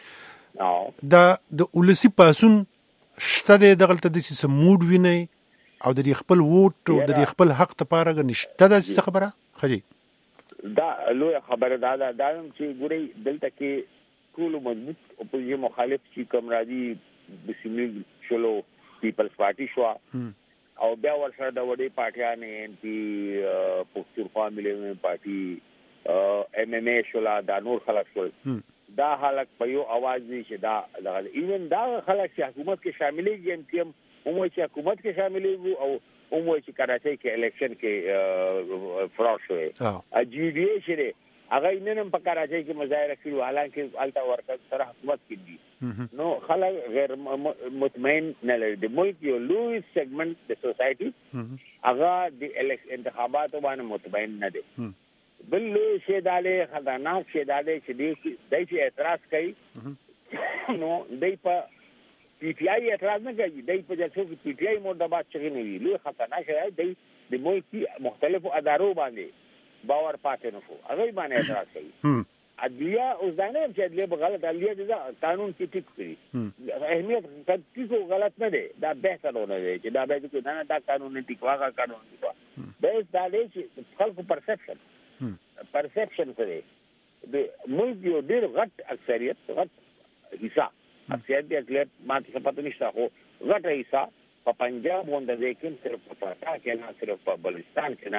دا د ولسی پاسون شته د دغلت د سیس موډ وینئ او د خپل ووټ او د خپل حق لپاره نشته د څه خبره خجی دا لوی خبره دا دا دایم چې ګوري دلته کې ټول مضبوط اپوزیشن مخالف چې کوم راځي د سیمل شلو پیپلز پارټي شو او بیا ورسره د وړي پارټیانې ان پی پښتونخوا ملي پارټي ام ام ای شولا دا نور خلک شول دا خلک په یو आवाज دي چې دا دا ایون دا خلک چې حکومت کې شاملېږي ام پی ام هم چې حکومت کې شاملېږي او هم چې کراچۍ کې الیکشن کې فراډ شوی ا جی ډی اے شری هغه نن په کراچۍ کې مظاهره کړو حالانکه الټا ورکر سره حکومت کې دي نو خلک غیر مطمئن نه لري د ملک یو لوی سیګمنټ د سوسایټي هغه د انتخاباتو باندې مطمئن نه دي بل لوی شی داله خطرناک شی داله چې دای چې اعتراض کوي نو دای په پی ټی آی اعتراض نه کوي دای په جلسو کې پی ټی آی مرتبات چغې نه وی لوی خطرناک شی دی د ملک مختلفو ادارو باندې باور پاتې نه شو هغه باندې اعتراض کوي عدلیه او ځانه چې عدلیه په غلط عدلیه د قانون کې ټیک کړی اهمیت تدقیق غلط نه دی دا بهتر نه دی چې دا به کې نه دا قانون ټیک واغه قانون ټیک به دا دی چې خلکو پرسپشن پرسپشن څه دی د ملک یو ډېر غټ اکثریت غټ حصہ اکثریت دی اکثریت ماته څه پته نشته خو غټه حصہ په پنجاب باندې دی کې صرف په پاکستان کې نه صرف په بلوچستان کې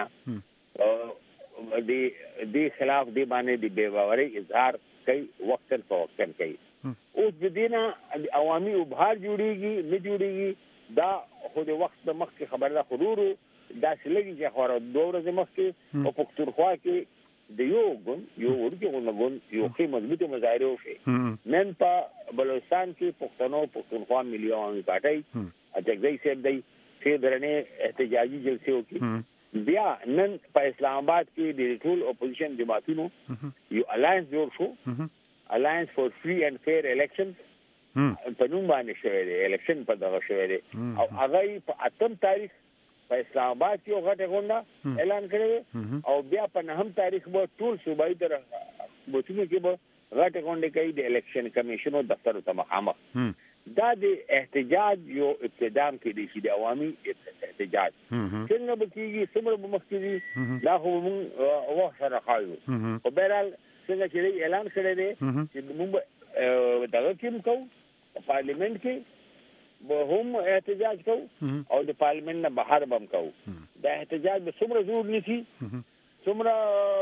نه د دې خلاف دی باندې د بیباوري اظهار کوي وقتاً فوقتاً کوي. اوس د دې نه عوامي ابهار جوړیږي نه جوړیږي دا خو د وخت د مخکې خبره ده. خورورو داسې لګي چې خورا دوه ورځې مخکې په پښتونخوا کې د یو ګون یو ورکې غونډګون یو ښې مضبوطې مظاهرې وشوې. نن په بلوچستان کې پښتنو پښتونخوا ملي عوامي پارټۍ اجګزی صاحب دی چې درنه احتجاجي جلسې وکړي. بیا نن په اسلام آباد کې د ټول اپوزیشن جماعتونو یو الاینس جوړ شو، الاینس فور فری اینڈ فیر الیکشنز په نوم باندې شوی دی، الیکشن په دغه شوی دی او هغه په اتم تاریخ په اسلام آباد کې یو غټه غونډه اعلان کړی او بیا په نهم تاریخ به ټول صوبایي در بوتونو کې به غټه غونډه کوي د الیکشن کمیشن او دفتر ته مخامخ. دا د احتجاج یو ابتدام کې دی چې د عوامي احتجاج څنګه به کېږي څومره به مخکې دي دا خو موږ وخت سره خایو. په بهرحال څنګه چې اعلان کړی دی چې موږ دغه کې هم کوو په پارلیمنت کې به هم احتجاج کوو او د پارلیمنت نه بهر به هم کوو. دا احتجاج به څومره زور نیسي څومره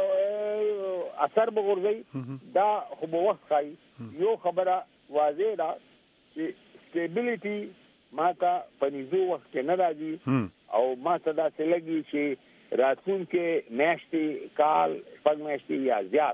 اثر به غورځوي دا خو به وخت ښایي. یو خبره واضح ده چې سټیبلیټي ماته په نږدې وخت کې نه راځي او ماته داسې لګي چې راتلونکي میاشتې کال شپږ میاشتې یا زیات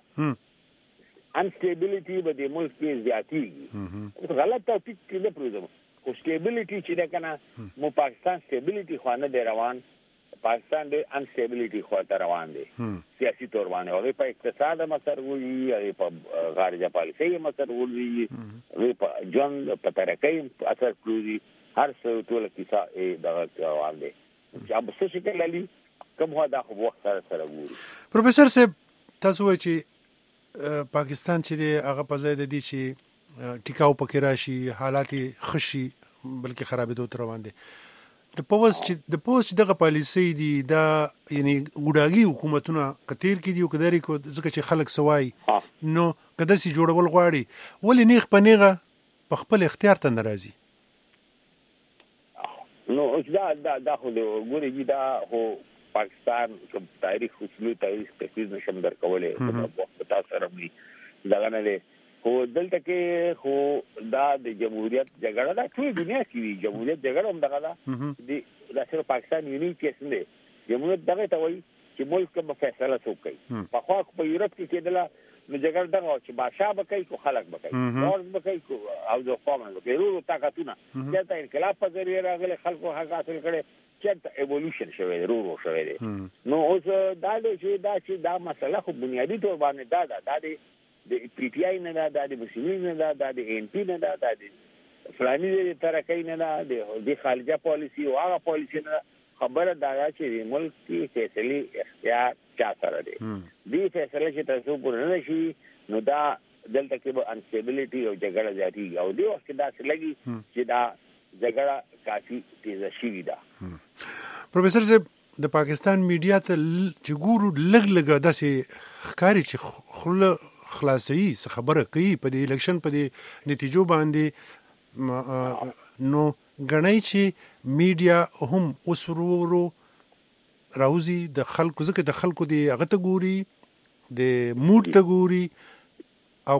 انسټیبلیټي به د ملک کې زیاتېږي. غلط توپیک کې نه پرېږدم خو سټیبلیټي چې ده که نه مو پاکستان سټیبلیټي خوا نه دی روان، پاکستان ډېر انسټیبلیټي خوا ته روان دی سیاسي طور باندې. هغې په اقتصاد هم اثر وړي، هغې په خارجه پالیسۍ هم اثر وړي، هغې په ژوند په ترقۍ هم اثر پرېږدي. هر څه ټوله کیسه یې دغه روان دی چې اب څه شکل لري کوم خوا دا خو وخت سره سره ګوري. پروفیسر صاحب تاسو وایئ چې پاکستان چې دی هغه په ځای د دې چې ټیکاو پکې راشي حالات یې ښه شي بلکې خرابېدو ته روان دی. د پوز چې د پوز چې دغه پالیسي دي دا یعنی ګوډاګي حکومتونه کتیر کې دي او کداري کو ځکه چې خلک سوای نو کده سي جوړول غواړي ولې نیغ په نیغه په خپل اختیار ته ناراضي. نو دا دا دا خو د ګوري دا خو پاکستان کوم تاریخ اصلي تاریخ تفصیل نشم درکولې په وخت تاسو سره ملي دغه نه خو دلته کې خو دا د جمهوریت جګړه ده ټول دنیا کې وی جمهوریت جګړه هم دغه ده د داسې پاکستان یونیک کیس نه جمهوریت دغه ته وایي چې ملک به فیصله وکړي. په خوا په یورپ کې کېدله نو جګړه دغه چې بادشاه به کوي کو خلک به کوي نور به کوي او د قوم به ضرور طاقتونه چې انقلاب په ذریعہ راغلي خلکو حق حاصل کړي چې ایوولوشن شوی دی ورو شوی دی. نو اوس دا چې دا چې دا مسله خو بنیادی تور باندې دا دا دا د پی ټی آی نه دا د مسلمانانو نه دا د ان پی نه دا د فلانی د ترقی نه دا د خارجه پالیسی او هغه پالیسی نه خبره دا چې ملک کې فیصله اختیار چا سره دی. دې فیصله چې تاسو پورې نه شي نو دا دلته کې به انسټیبلیټي او جګړه زیاتېږي او دې وخت دا څه لګي چې دا جګړه کافي تیزه شوې ده. پروفیسر صاحب د پاکستان میډیا ته چې ګورو لږ لږ داسې ښکاري چې خوله خلاصي څه خبره کوي په دې الیکشن په دې نتیجو باندې نو غنۍ چې میډیا هم اوس ورو ورو راوزي د خلکو ځکه د خلکو دی هغه ته ګوري د موډ ته ګوري او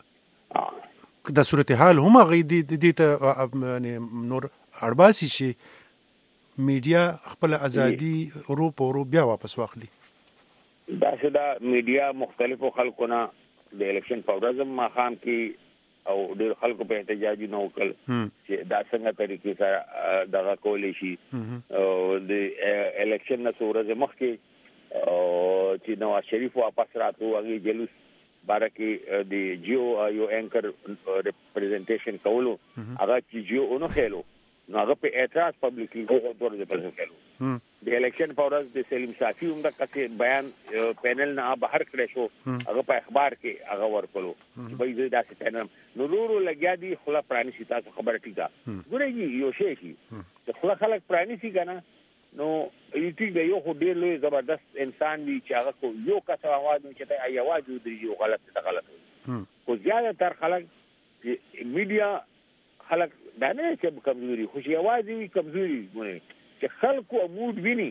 که د صورتحال هم هغه دې ته نور اړباسي چې میډیا خپل ازادي ورو په ورو بیا واپس واخلي. دا چې دا میډیا مختلفو خلکو نه د الیکشن په ورځ ما خام کې او ډېر خلکو په احتجاجي نو وکړ چې دا څنګه طریقې سره دغه کولی شي او د الیکشن نه څو ورځې مخکې چې نواز شریف واپس راتلو هغې جلوس باره کې د جیو یو اینکر ریپرزنټیشن کولو هغه چې جیو اونو خېلو نو هغه په اعتراض پبلکلی ورته ریپرزنټ کړو. د الیکشن په ورځ د سلیم صافي هم د قصې بیان پینل نه بهر کړی شو هغه په اخبار کې هغه ورکړو چې به یې داسې پینل نو ورو لګیا دي خوله پرانیسي. تاسو خبره ټیک ده ګورئ یو شی شي د خوله خلک پرانیسي که نه نو یوټیوب د یو خو ډیر لوی زبردست انسان وی چې هغه کو یو کس आवाज نو چې ته ای आवाज ودري یو غلط ته غلط خو زیاده تر خلک میډیا خلک دا نه چې کمزوري خو چې आवाज وی کمزوري ونه چې خلکو موډ ویني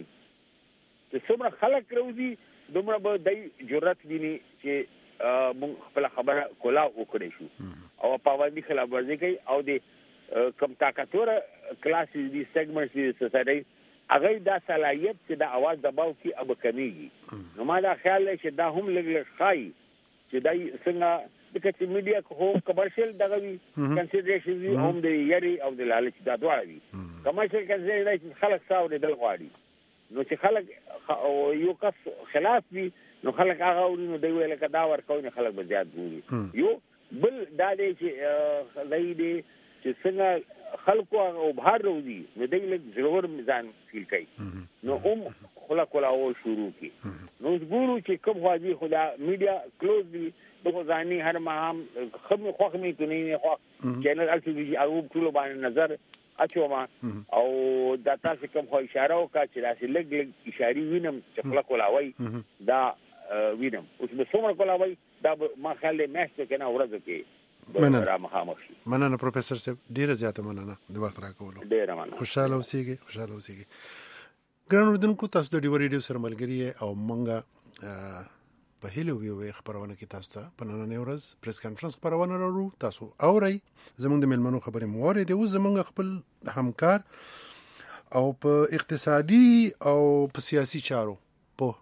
چې څومره خلک راوځي دومره به د جرأت ویني چې مونږ خپل خبره کولا وکړي شو او پابندي خلاف ورزي کوي او د کم طاقتور کلاسز دي سیګمنټس دي سوسایټي هغه دا صلاحیت چې د आवाज دباو کې اب کمیږي نو ما دا خیال لري چې دا هم لګل خای چې دای څنګه د کچې میډیا کو کمرشل دغه وی کنسیډریشن وی هم د یری او د لالچ دا دواړه وی کمرشل کنسیډریشن خلک ساوي دل غواړي نو چې خلک یو کس خلاف وی نو خلک هغه ورینو دی ویل کدا ور کوي خلک به زیات ګوري یو بل دا دی چې دای دی چې څنګه خلکو او بهر روزي نو دای له ضرور میزان فیل کوي نو هم خلک ولا او شروع کی نو ګورو چې کوم واجی خدا میډیا کلوز دی دغه ځاني هر مهام خم خوخ می کني خو چینل الټي او ټول باندې نظر اچوما او دا تاسو کوم خو اشاره وکړه چې داسې لګ لګ اشاري وینم چې خلک ولا وای دا وینم اوس به څومره کولا وای دا ما خیال مېشته کنه ورځ کې مننه مننه پروفیسور صاحب ډیره زیاته مننه د وخت راکولو ډیره مننه خوشاله اوسئ خوشاله اوسئ ګران اردوونکو تاسو د ډیو ریډیو سره ملګری او مونږه په هیلو ویو خبرونه کې تاسو ته په نننۍ ورځ پریس کانفرنس خبرونه لرو تاسو اورئ زموږ د ملمنو خبرې موارد او زموږ خپل همکار او په اقتصادي او په سیاسي چارو په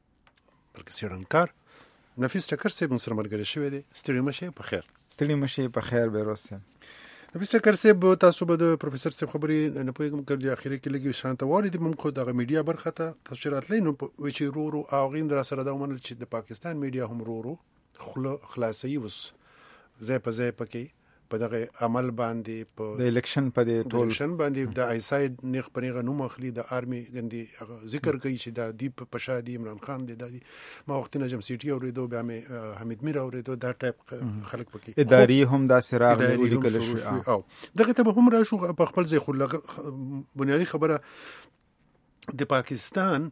بلکې سیړنکار نفیس ټکر صاحب سره ملګری شوی دی ستړي مشه په خیر ستړي مشه په خیر به روسه نفیس ټکر صاحب تاسو به د پروفیسور صاحب خبرې نه پوهیږم کړي اخیری کې لګي شانته واري د ممکن د میډیا برخه ته تاسو راتلې نو چې رو رو اغین در سره دا ومنل چې د پاکستان میډیا هم رو رو خلاصي وس زې په زې پکې په دغه عمل باندې په د الیکشن په د ټول الیکشن باندې د آیساید نیغ پرېغه نو مخلي د آرمي غندي ذکر کوي چې د دیپ پشادي عمران خان دی د ما وخت نه جم سی ټي اوریدو بیا مې حمید میر اوریدو دا ټایپ خلک پکې اداري هم دا سراغ لیکل شو او دغه ته هم را شو په خپل ځای خو بنیادی خبره د پاکستان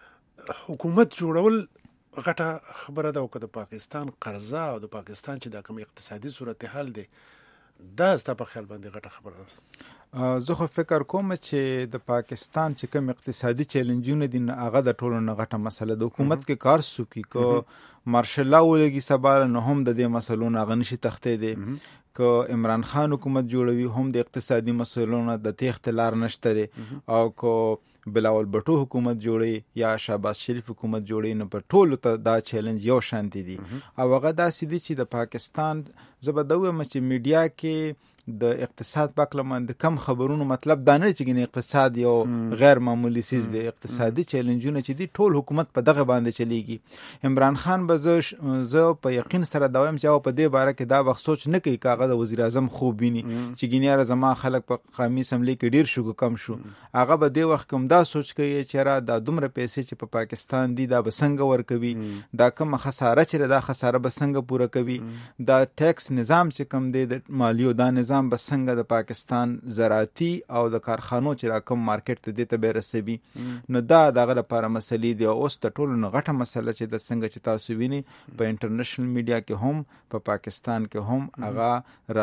حکومت جوړول غټه خبره ده او که د پاکستان قرضه او د پاکستان چې د کوم اقتصادي صورتحال دی دا ستا په خیال باندې غټه خبره ده زه خو فکر کوم چې د پاکستان چې کوم اقتصادي چیلنجونه دي هغه د ټولو نه غټه مسله د حکومت کې کار سوکي کو مارشل لا ولګي سبال نه هم د دې مسلو نه غنشي تختې دي که عمران خان حکومت جوړوي هم د اقتصادي مسلو نه د تخت لار نشته او کو بلاول بټو حکومت جوړي یا شهباز شریف حکومت جوړي نه په ټولو ته دا چیلنج یو شانتي دي او هغه دا سدي چې د پاکستان زبدوي مچ میډیا کې د اقتصاد په اړه باندې کم خبرونو مطلب دا نه چې ګنې اقتصاد یو غیر معمولی سیز دی اقتصادي چیلنجونه چې دی ټول حکومت په دغه باندې چلیږي عمران خان به زه په یقین سره دا وایم چې په دې باره کې دا وخت سوچ نه کوي کاغه د وزیر اعظم خوب ویني چې ګنې زما خلک په قومي اسمبلی کې ډیر شو کم شو هغه به دې وخت کوم دا سوچ کوي چې را د دومره پیسې چې په پاکستان دي دا به څنګه ورکوي دا کوم خساره چې دا خساره به څنګه پوره کوي دا ټیکس نظام چې کم دی د مالیو دا نظام بس څنګه د پاکستان زراعتي او د کارخانو چې راکم مارکیټ ته دې ته به رسوي نو دا دغه لپاره مسلې دی اوس د ټولو نه غټه مسله چې د څنګه چې تاسو ویني په انټرنیشنل میډیا کې هم په پاکستان کې هم هغه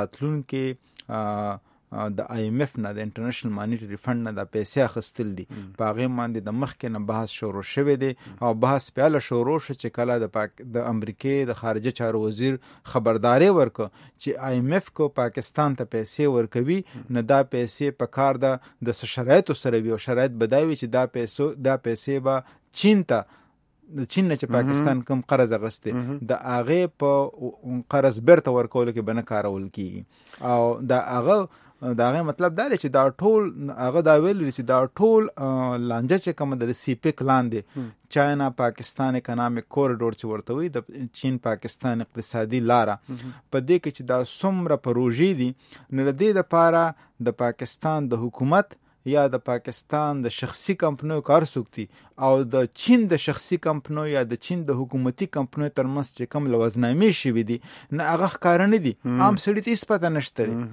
راتلونکي د آی ایم ایف نه د انټرنیشنل مانیټری فند نه د پیسې اخیستل دي په هغه باندې د مخکې نه بحث شروع شوی دی او بحث پیاله شروع شو چې کله د پاک د امریکای د خارجه چارو وزیر خبرداري ورکړه چې آی ایم ایف کو پاکستان ته پیسې ورکوي نه دا پیسې په کار ده د شرایطو سره وي او شرایط بدایوي چې دا پیسو دا پیسې به چین ته د چین نه چې پاکستان کوم قرض اغسته د هغه په قرض برته ورکول کې بنه کارول کیږي او دا هغه دا غي مطلب دا چې دا ټول هغه دا ویل چې دا ټول لانجه چې کوم د سی پی کلان دي چاینا پاکستان اکونومیک کوریډور چې ورته وي د چین پاکستان اقتصادي لاره په دې کې چې دا څومره پروژې دي نه د دې لپاره د پاکستان د حکومت یا د پاکستان د شخصي کمپنیو کار سوکتي او د چین د شخصي کمپنیو یا د چین د حکومتي کمپنیو ترمنځ چې کوم لوازنامې شوي دي نه هغه ښکاره نه دي عام سړي ته هیڅ پته نشته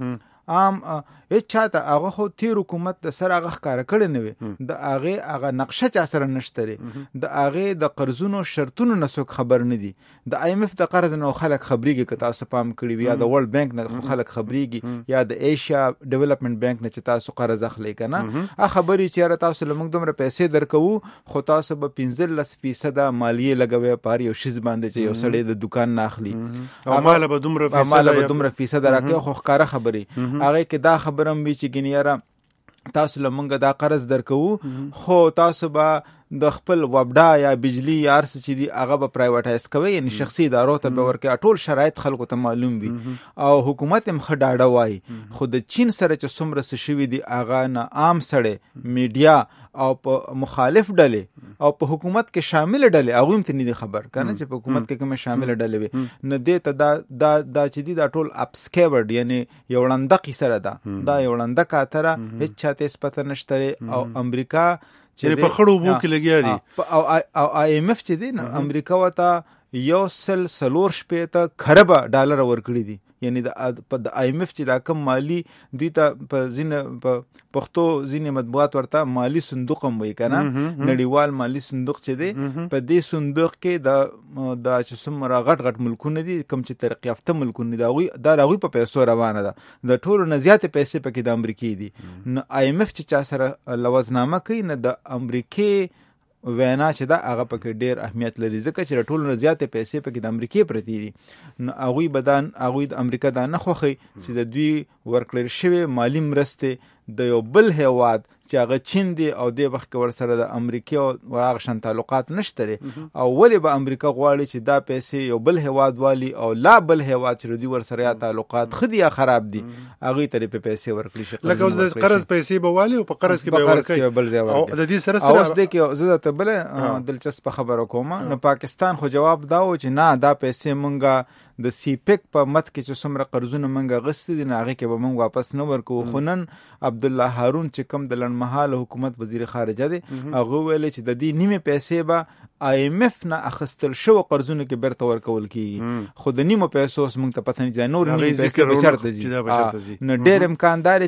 عام هیڅ چاته هغه خو تیر حکومت د سر هغه ښکاره کړی نه وي د هغې هغه نقشه چا سره نشته دی د هغې د قرضونو شرطونو نه څوک خبر نه دي د آی ایم ایف د قرض نه خلک خبرېږي که تاسو پام کړي وي یا د ورلډ بانک نه خلک خبرېږي یا د ایشیا ډیولپمنټ بانک نه چې تاسو قرض اخلئ که نه هغه خبرې چې یاره تاسو له موږ دومره پیسې درکوو خو تاسو به پنځلس فیصده مالیې لګوئ په هر یو شیز باندې چې یو سړی د دوکان نه اخلي او ماله به دومره ماله به دومره فیصده راکوي خو ښکاره خبرې هغې کې دا خبره هم وي چې ګینې یاره تاسو له موږ دا قرض درکوو خو تاسو به د خپل وبډا یا بجلی یا هر څه چې دي هغه به پرایوټایز کوي یعنی شخصي ادارو ته به ورکوي ټول شرایط خلکو ته معلوم وي او حکومت هم ښه ډاډه وایي خو د چین سره چې څومره څه شوي دي هغه نه عام سړی میډیا او په مخالف ډلې او په حکومت کې شامل ډلې هغوی هم ته نه دي خبر که نه چې په حکومت کې کومې شامل ډلې وي نه دې ته دا دا دا چې دي دا ټول اپسکیورډ یعنی یو ړنده قیصه ده دا یو ړنده کاتره هېڅ چاته هېڅ پته نشته او امریکا چې په خړو اوبو کې لګیا دي او آی ایم ایف چې دی نه امریکا ورته یو سل څلور شپېته خربه ډالر ورکړي دي یعنی د آی ایم ایف چې دا کم مالی دوی ته په ځینې په پښتو ځینې مطبوعات ورته مالی صندوق هم وایي که نه نړیوال مالی صندوق چې دی په دې صندوق کې د دا چې څومره غټ غټ ملکونه دي کوم چې ترقي یافته ملکونه دي هغوی دا د هغوی په پیسو روانه ده د ټولو نه زیاتې پیسې پکې د امریکې دي نه آی ایم ایف چې چا سره لوظنامه کوي نه د امریکې وینا چې دا هغه پکې ډېر اهمیت لري ځکه چې د ټولو نه زیاتې پیسې پکې د امریکې پرتې دي نو هغوی به دا هغوی د امریکا دا نه خوښوي چې د دوی ورکړل شوې مالي مرستې د یو بل هیواد چې هغه چین دی او دې وخت کې ورسره د امریکې او هغه شان تعلقات نشته دی او ولې به امریکا غواړي چې دا پیسې یو بل هیواد والي او لا بل هیواد چې دوی ورسره یا تعلقات ښه دي یا خراب دي هغوی ته په پیسې ورکړي شي لکه اوس د قرض پیسې به والي او په قرض کې به ورکوي او د دې سره سره اوس دې کې زه درته بله دلچسپه خبره کوم نو پاکستان خو جواب دا و چې نه دا پیسې مونږه د سی پیک په مت کې چې څومره قرضونه مونږه غوښتي دي نه هغې کې به مونږ واپس نه ورکوو خو نن عبدالله هارون چې کوم د لنډمهاله حکومت وزیر خارجه دی هغه ویلې چې د دې نیمې پیسې به آی ایم ایف نه اخیستل شوو قرضونو کې بیرته ورکول کېږي خو د نیمو پیسو اوس مونږ ته پته نه دي نور نیمې پیسې به چېرته ځي نو ډېر امکان دا دی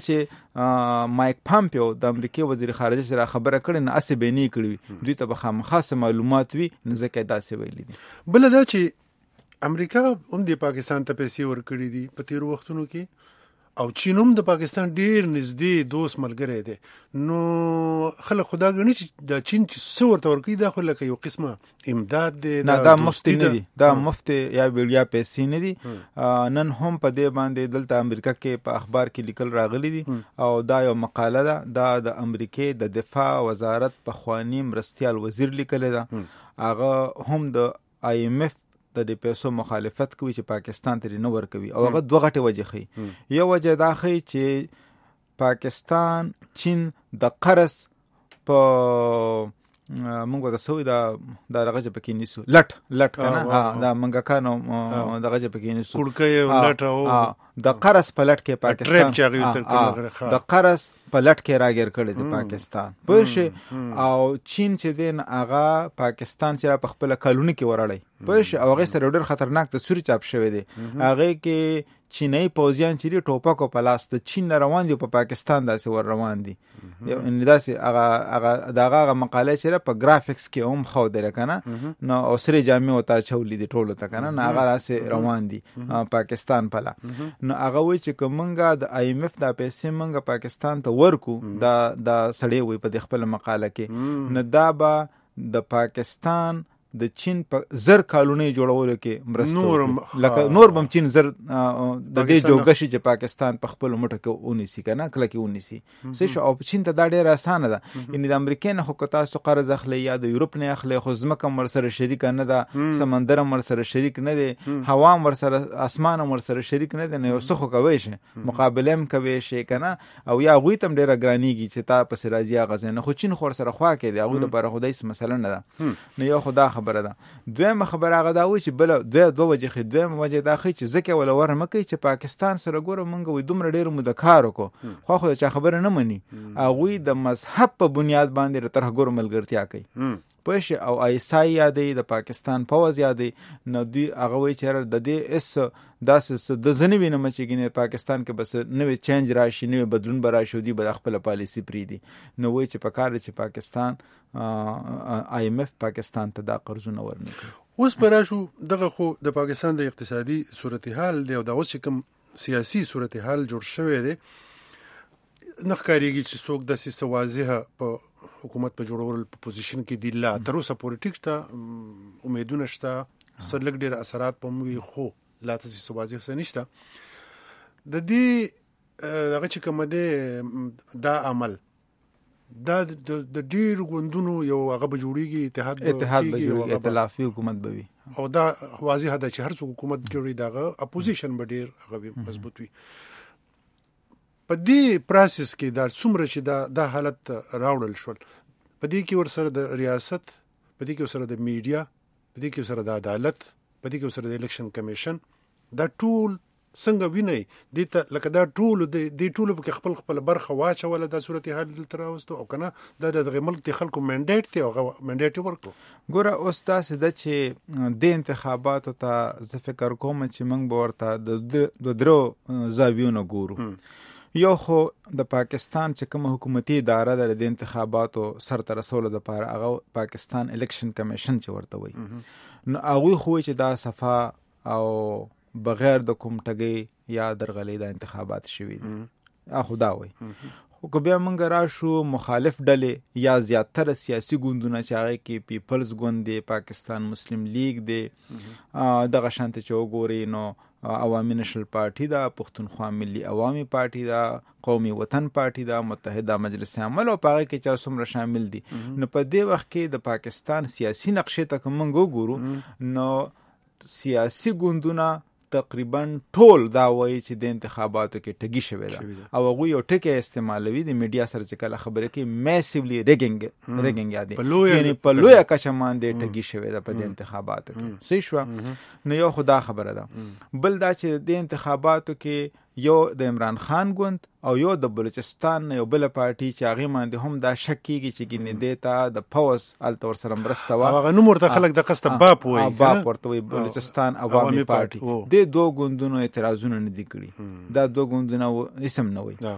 چې مایک پامپیو د امریکې وزیر خارجه چې را خبره کړې نه هسې به نه یې کړې وي دوی ته به خامخا څه معلومات وي نو ځکه یې داسې ویلي دي بله دا چې امریکا هم د پاکستان ته پیسې ورکړي دي په تیرو وختونو کې او چین هم د پاکستان ډیر نږدې دوست ملګری دی نو خلک خدا ګڼي چې د چین چې څه ورته ورکوي دا خو لکه یو قسمه امداد دی نه دا مفت نه دي دا مفت یا ویړیا پیسې نه دي نن هم په دې باندې دلته امریکا کې په اخبار کې لیکل راغلي دي او دا یو مقاله ده دا د امریکې د دفاع وزارت پخوانی مرستیال وزیر لیکلی ده هغه هم د آی ایم ایف د پیسو مخالفت کوي چې پاکستان ته نه ورکوي او هغه دوه غټې وجې ښیي یو وجه دا ښیي چې پاکستان چین د قرض په مونږ د سوي دا د رغه پکې نیسو لټ لټ کنه ها دا منګکانو د رغه پکې نیسو کړکې لټ او د قرض په لټ کې پاکستان د قرض په لټ کې راګیر کړی د پاکستان پوه او چین چې دین هغه پاکستان چې په خپل کلونی کې ورړی پوه او هغه سره ډېر خطرناک تصویر چاپ شوی دی هغه کې چینای پوځیان چې ټوپک او پلاس د چین روان دي په پاکستان داسې ور روان دي یو ان داسې هغه هغه دغه هغه مقاله چې په ګرافیکس کې هم خو درې کنه نو اوسري جامع وتا چولې دي ټولو ته کنه نه هغه راسه روان دي پاکستان پلا نو هغه وی چې کومنګا د آی ایم ایف د پیسې منګه پاکستان ته ورکو دا دا سړی وی په خپل مقاله کې نه دا به د پاکستان د چین په زر کالونی جوړولو کې مرسته لکه نور بم چین زر د دې جوګشي چې پاکستان په خپل مټه کې ونیسي کنه کله کې ونیسي سې شو او چین ته دا ډیره اسانه ده ان د امریکا نه خو تاسو قرض اخلي یا د یورپ نه اخلي خو ځمکه مر سره شریک نه ده سمندر مر سره شریک نه دی هوا مر سره اسمان مر سره شریک نه دی نو څه خو کوي شي مقابله هم کوي شي کنه او یا غوي تم ډیره ګرانیږي چې تا په سرازي غزنه خو چین خور سره خوا کې دی هغه لپاره خدای څه مسله نه ده نو یو خدا خبره ده دویمه خبره هغه دا و چې بل دوه دوه وجه خې دویمه وجه دا خې چې ځکه ولا ور مکه چې پاکستان سره ګوره مونږ وې دومره ډېر مو د کار وکړو خو خو چې خبره نه مني هغه د مذهب په بنیاد باندې تر ګور ملګرتیا کوي پښه او ایسای یادې د پاکستان پوز یادې نو دوی هغه وی چې د دې اس دا څه د ځنې وینم چې ګینه پاکستان کې بس نوې چینج راشي نوې بدلون به راشي دی به خپل پالیسی پریدي نو وایي چې په کار چې پاکستان آی ایم ایف پاکستان ته دا قرضونه ورنکړي. اوس به راشو دغه خو د پاکستان د اقتصادي صورتحال دی او دا اوس چې کوم سیاسي صورتحال جوړ شوی دی نه ښکارېږي چې څوک داسې واضحه په حکومت په جوړولو په پوزیشن کې دی. لا تر اوسه پورې ټیک شته امیدونه شته څه لږ ډېر اثرات په موږ خو لا داسې واضح څه نشته. د دې هغه چې کوم دی دا عمل دا د ډېر ګوندونو یو هغه به جوړېږي اتحاد اتحاد به جوړېږي ائتلافي حکومت به وي او دا واضح ده چې هر څوک حکومت جوړي دغه اپوزیشن به ډېر هغه مضبوط وي. په دې پروسس کې دا څومره چې دا د حالت راوړل شول په دې کې ورسره د ریاست په دې کې ورسره د میډیا په دې کې ورسره د عدالت په دې کې ورسره د الیکشن کمیشن دا ټول څنګه ویني دې ته لکه دا ټول د ټول په خپل خپل برخه واچوله د صورتحال دلته راوستو او کنه دا د ملک د خلکو منډیټ دی او منډیټ ورکو. ګوره اوس تاسو د چې د انتخاباتو ته زه فکر کوم چې موږ به ورته د درو زاویونو ګورو. یو خو د پاکستان چې کوم حکومتي اداره ده د انتخاباتو سرته رسولو لپاره هغه پاکستان الیکشن کمیشن چې ورته وایي نو هغوی خو چې دا صفا او بغیر د کوم ټګۍ یا درغلۍ د انتخابات شوي دي اخو دا وایي. خو که بیا موږ راشو مخالف ډلې یا زیاتره سیاسي ګوندونه چې هغې کې پیپلز ګوند دی پاکستان مسلم لیگ دی دغه شانته چې وګورئ نو عوامي نشل پارټي ده پښتونخوا ملي عوامي پارټي ده قومي وطن پارټي ده متحده مجلس عمل او په هغې کې چې څومره شامل دي نو په دې وخت کې د پاکستان سیاسي نقشې ته که موږ وګورو نو سیاسي ګوندونه تقریبا ټول دا وایي چې د انتخاباتو کې ټګي شوې ده او هغوی یو ټکی استعمالوي د میډیا سره چې کله خبرې کوي میسیولی ریګینګ ریګینګ یادې یعنی په لویه کچه باندې ټګي شوې ده په د انتخاباتو کې. صحیح شوه نو یو خو دا خبره ده. بل دا چې د انتخاباتو کې یو د عمران خان ګوند او یو د بلوچستان یو بله پارټي چې هغې باندې هم دا شک کېږي چې ګینې دې ته د پوز هلته ورسره مرسته وه هغه نوم ورته خلک د قصده باپ وایي باپ ورته وایي بلوچستان عوامي پارټي. دې دوه ګوندونو اعتراضونه نه دي کړي دا دوه ګوندونه اسم نه وایي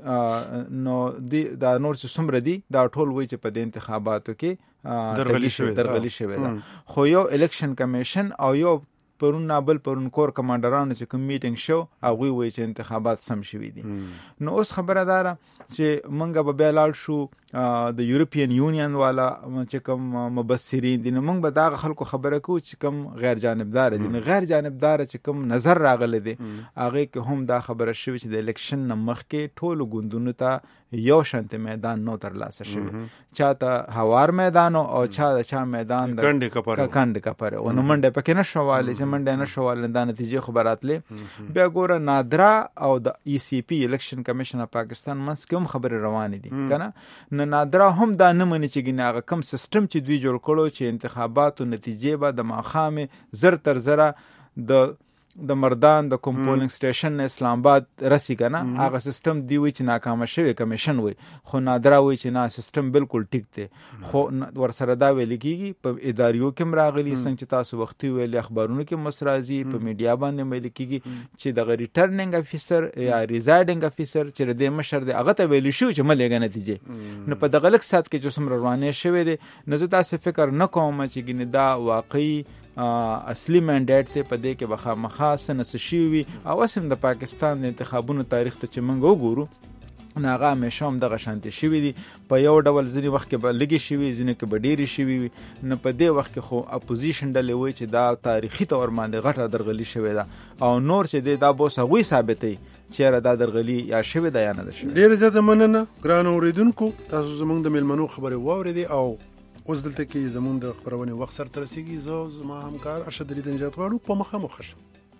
نو دا نور چې څومره دي دا ټول وایي چې په دې انتخاباتو کې درغلي شوې ده. خو یو الیکشن کمیشن او یو پرون نابل پرون کور کمانډرانو چې کوم میټینګ شو هغوی وایي چې انتخابات سم شوي دي. نو اوس خبره دا ده چې موږ به بیا لاړ شو د یورپین یونین والا چې کوم مبصرین دي نو موږ به دغه خلکو خبره کوو چې کوم غیر جانبدار دي. نو غیر جانبدار چې کوم نظر راغلی دی هغې کې هم دا خبره شوې چې د الیکشن نه مخکې ټولو ګوندونو ته یو شانتي میدان نو ترلاسه شوی چا ته هوار میدان او چا د چا میدان د کنډې کپره کنډې کپره او نو منډه پکې نه شواله چې منډه نه شواله دا نتیجې خبراتلې بیا ګوره نادرا او د ای سی پی الیکشن کمیشن اف پاکستان منځ کې هم خبرې روانې دي کنه نه نادرا هم دا نه مني چې ګینه هغه کم سیستم چې دوی جوړ کړو چې انتخاباتو نتیجې به د ماښامې زر تر زره د د مردان د کوم پولینګ سټیشن اسلام آباد رسی کنه هغه سیستم دی وی چې ناکامه شوی کمیشن وي خو نادرا وی چې نه سیستم بالکل ټیک دی. خو ورسره دا ویل کیږي په اداریو کې راغلي څنګه چې تاسو وختي ویل اخبارونو کې مسرازي په میډیا باندې ویل کیږي چې د ریټرنینګ افیسر یا ریزایډینګ افیسر چې د مشر دی هغه ته ویل شو چې ملګری نتیجه نو په دغه لک سات کې چې سم روانه شوی دی نو زه تاسو فکر نه کوم چې ګینه دا واقعي اصلي منډیټ ته په دې کې بخا مخاص نه شي او اسم د پاکستان د انتخابونو تاریخ ته چې موږ وګورو ناغه مشوم دغه شانتي شوی دي په یو ډول ځینی وخت کې به لګي شوی ځینی کې به ډیری شوی نه په دې وخت کې خو اپوزیشن ډلې وایي چې دا تاریخي تور باندې غټه درغلي شوی ده او نور چې دا بوسه وی ثابتې چیرې دا درغلي یا شوی ده یا نه ده شوی. ډیر زیاته مننه ګران اوریدونکو تاسو زموږ د میلمنو خبرې واوریدي او اوس دلته کې زموږ د خبرونې وخت سره ترسيږي زه زما همکار ارشد علي دنجات غواړو په مخه مخه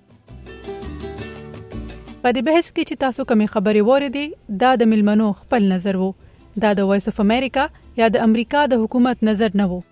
په دې بحث کې چې تاسو کومې خبرې واوریدي دا د ملمنو خپل نظر وو دا د وایس اف امریکا یا د امریکا د حکومت نظر نه وو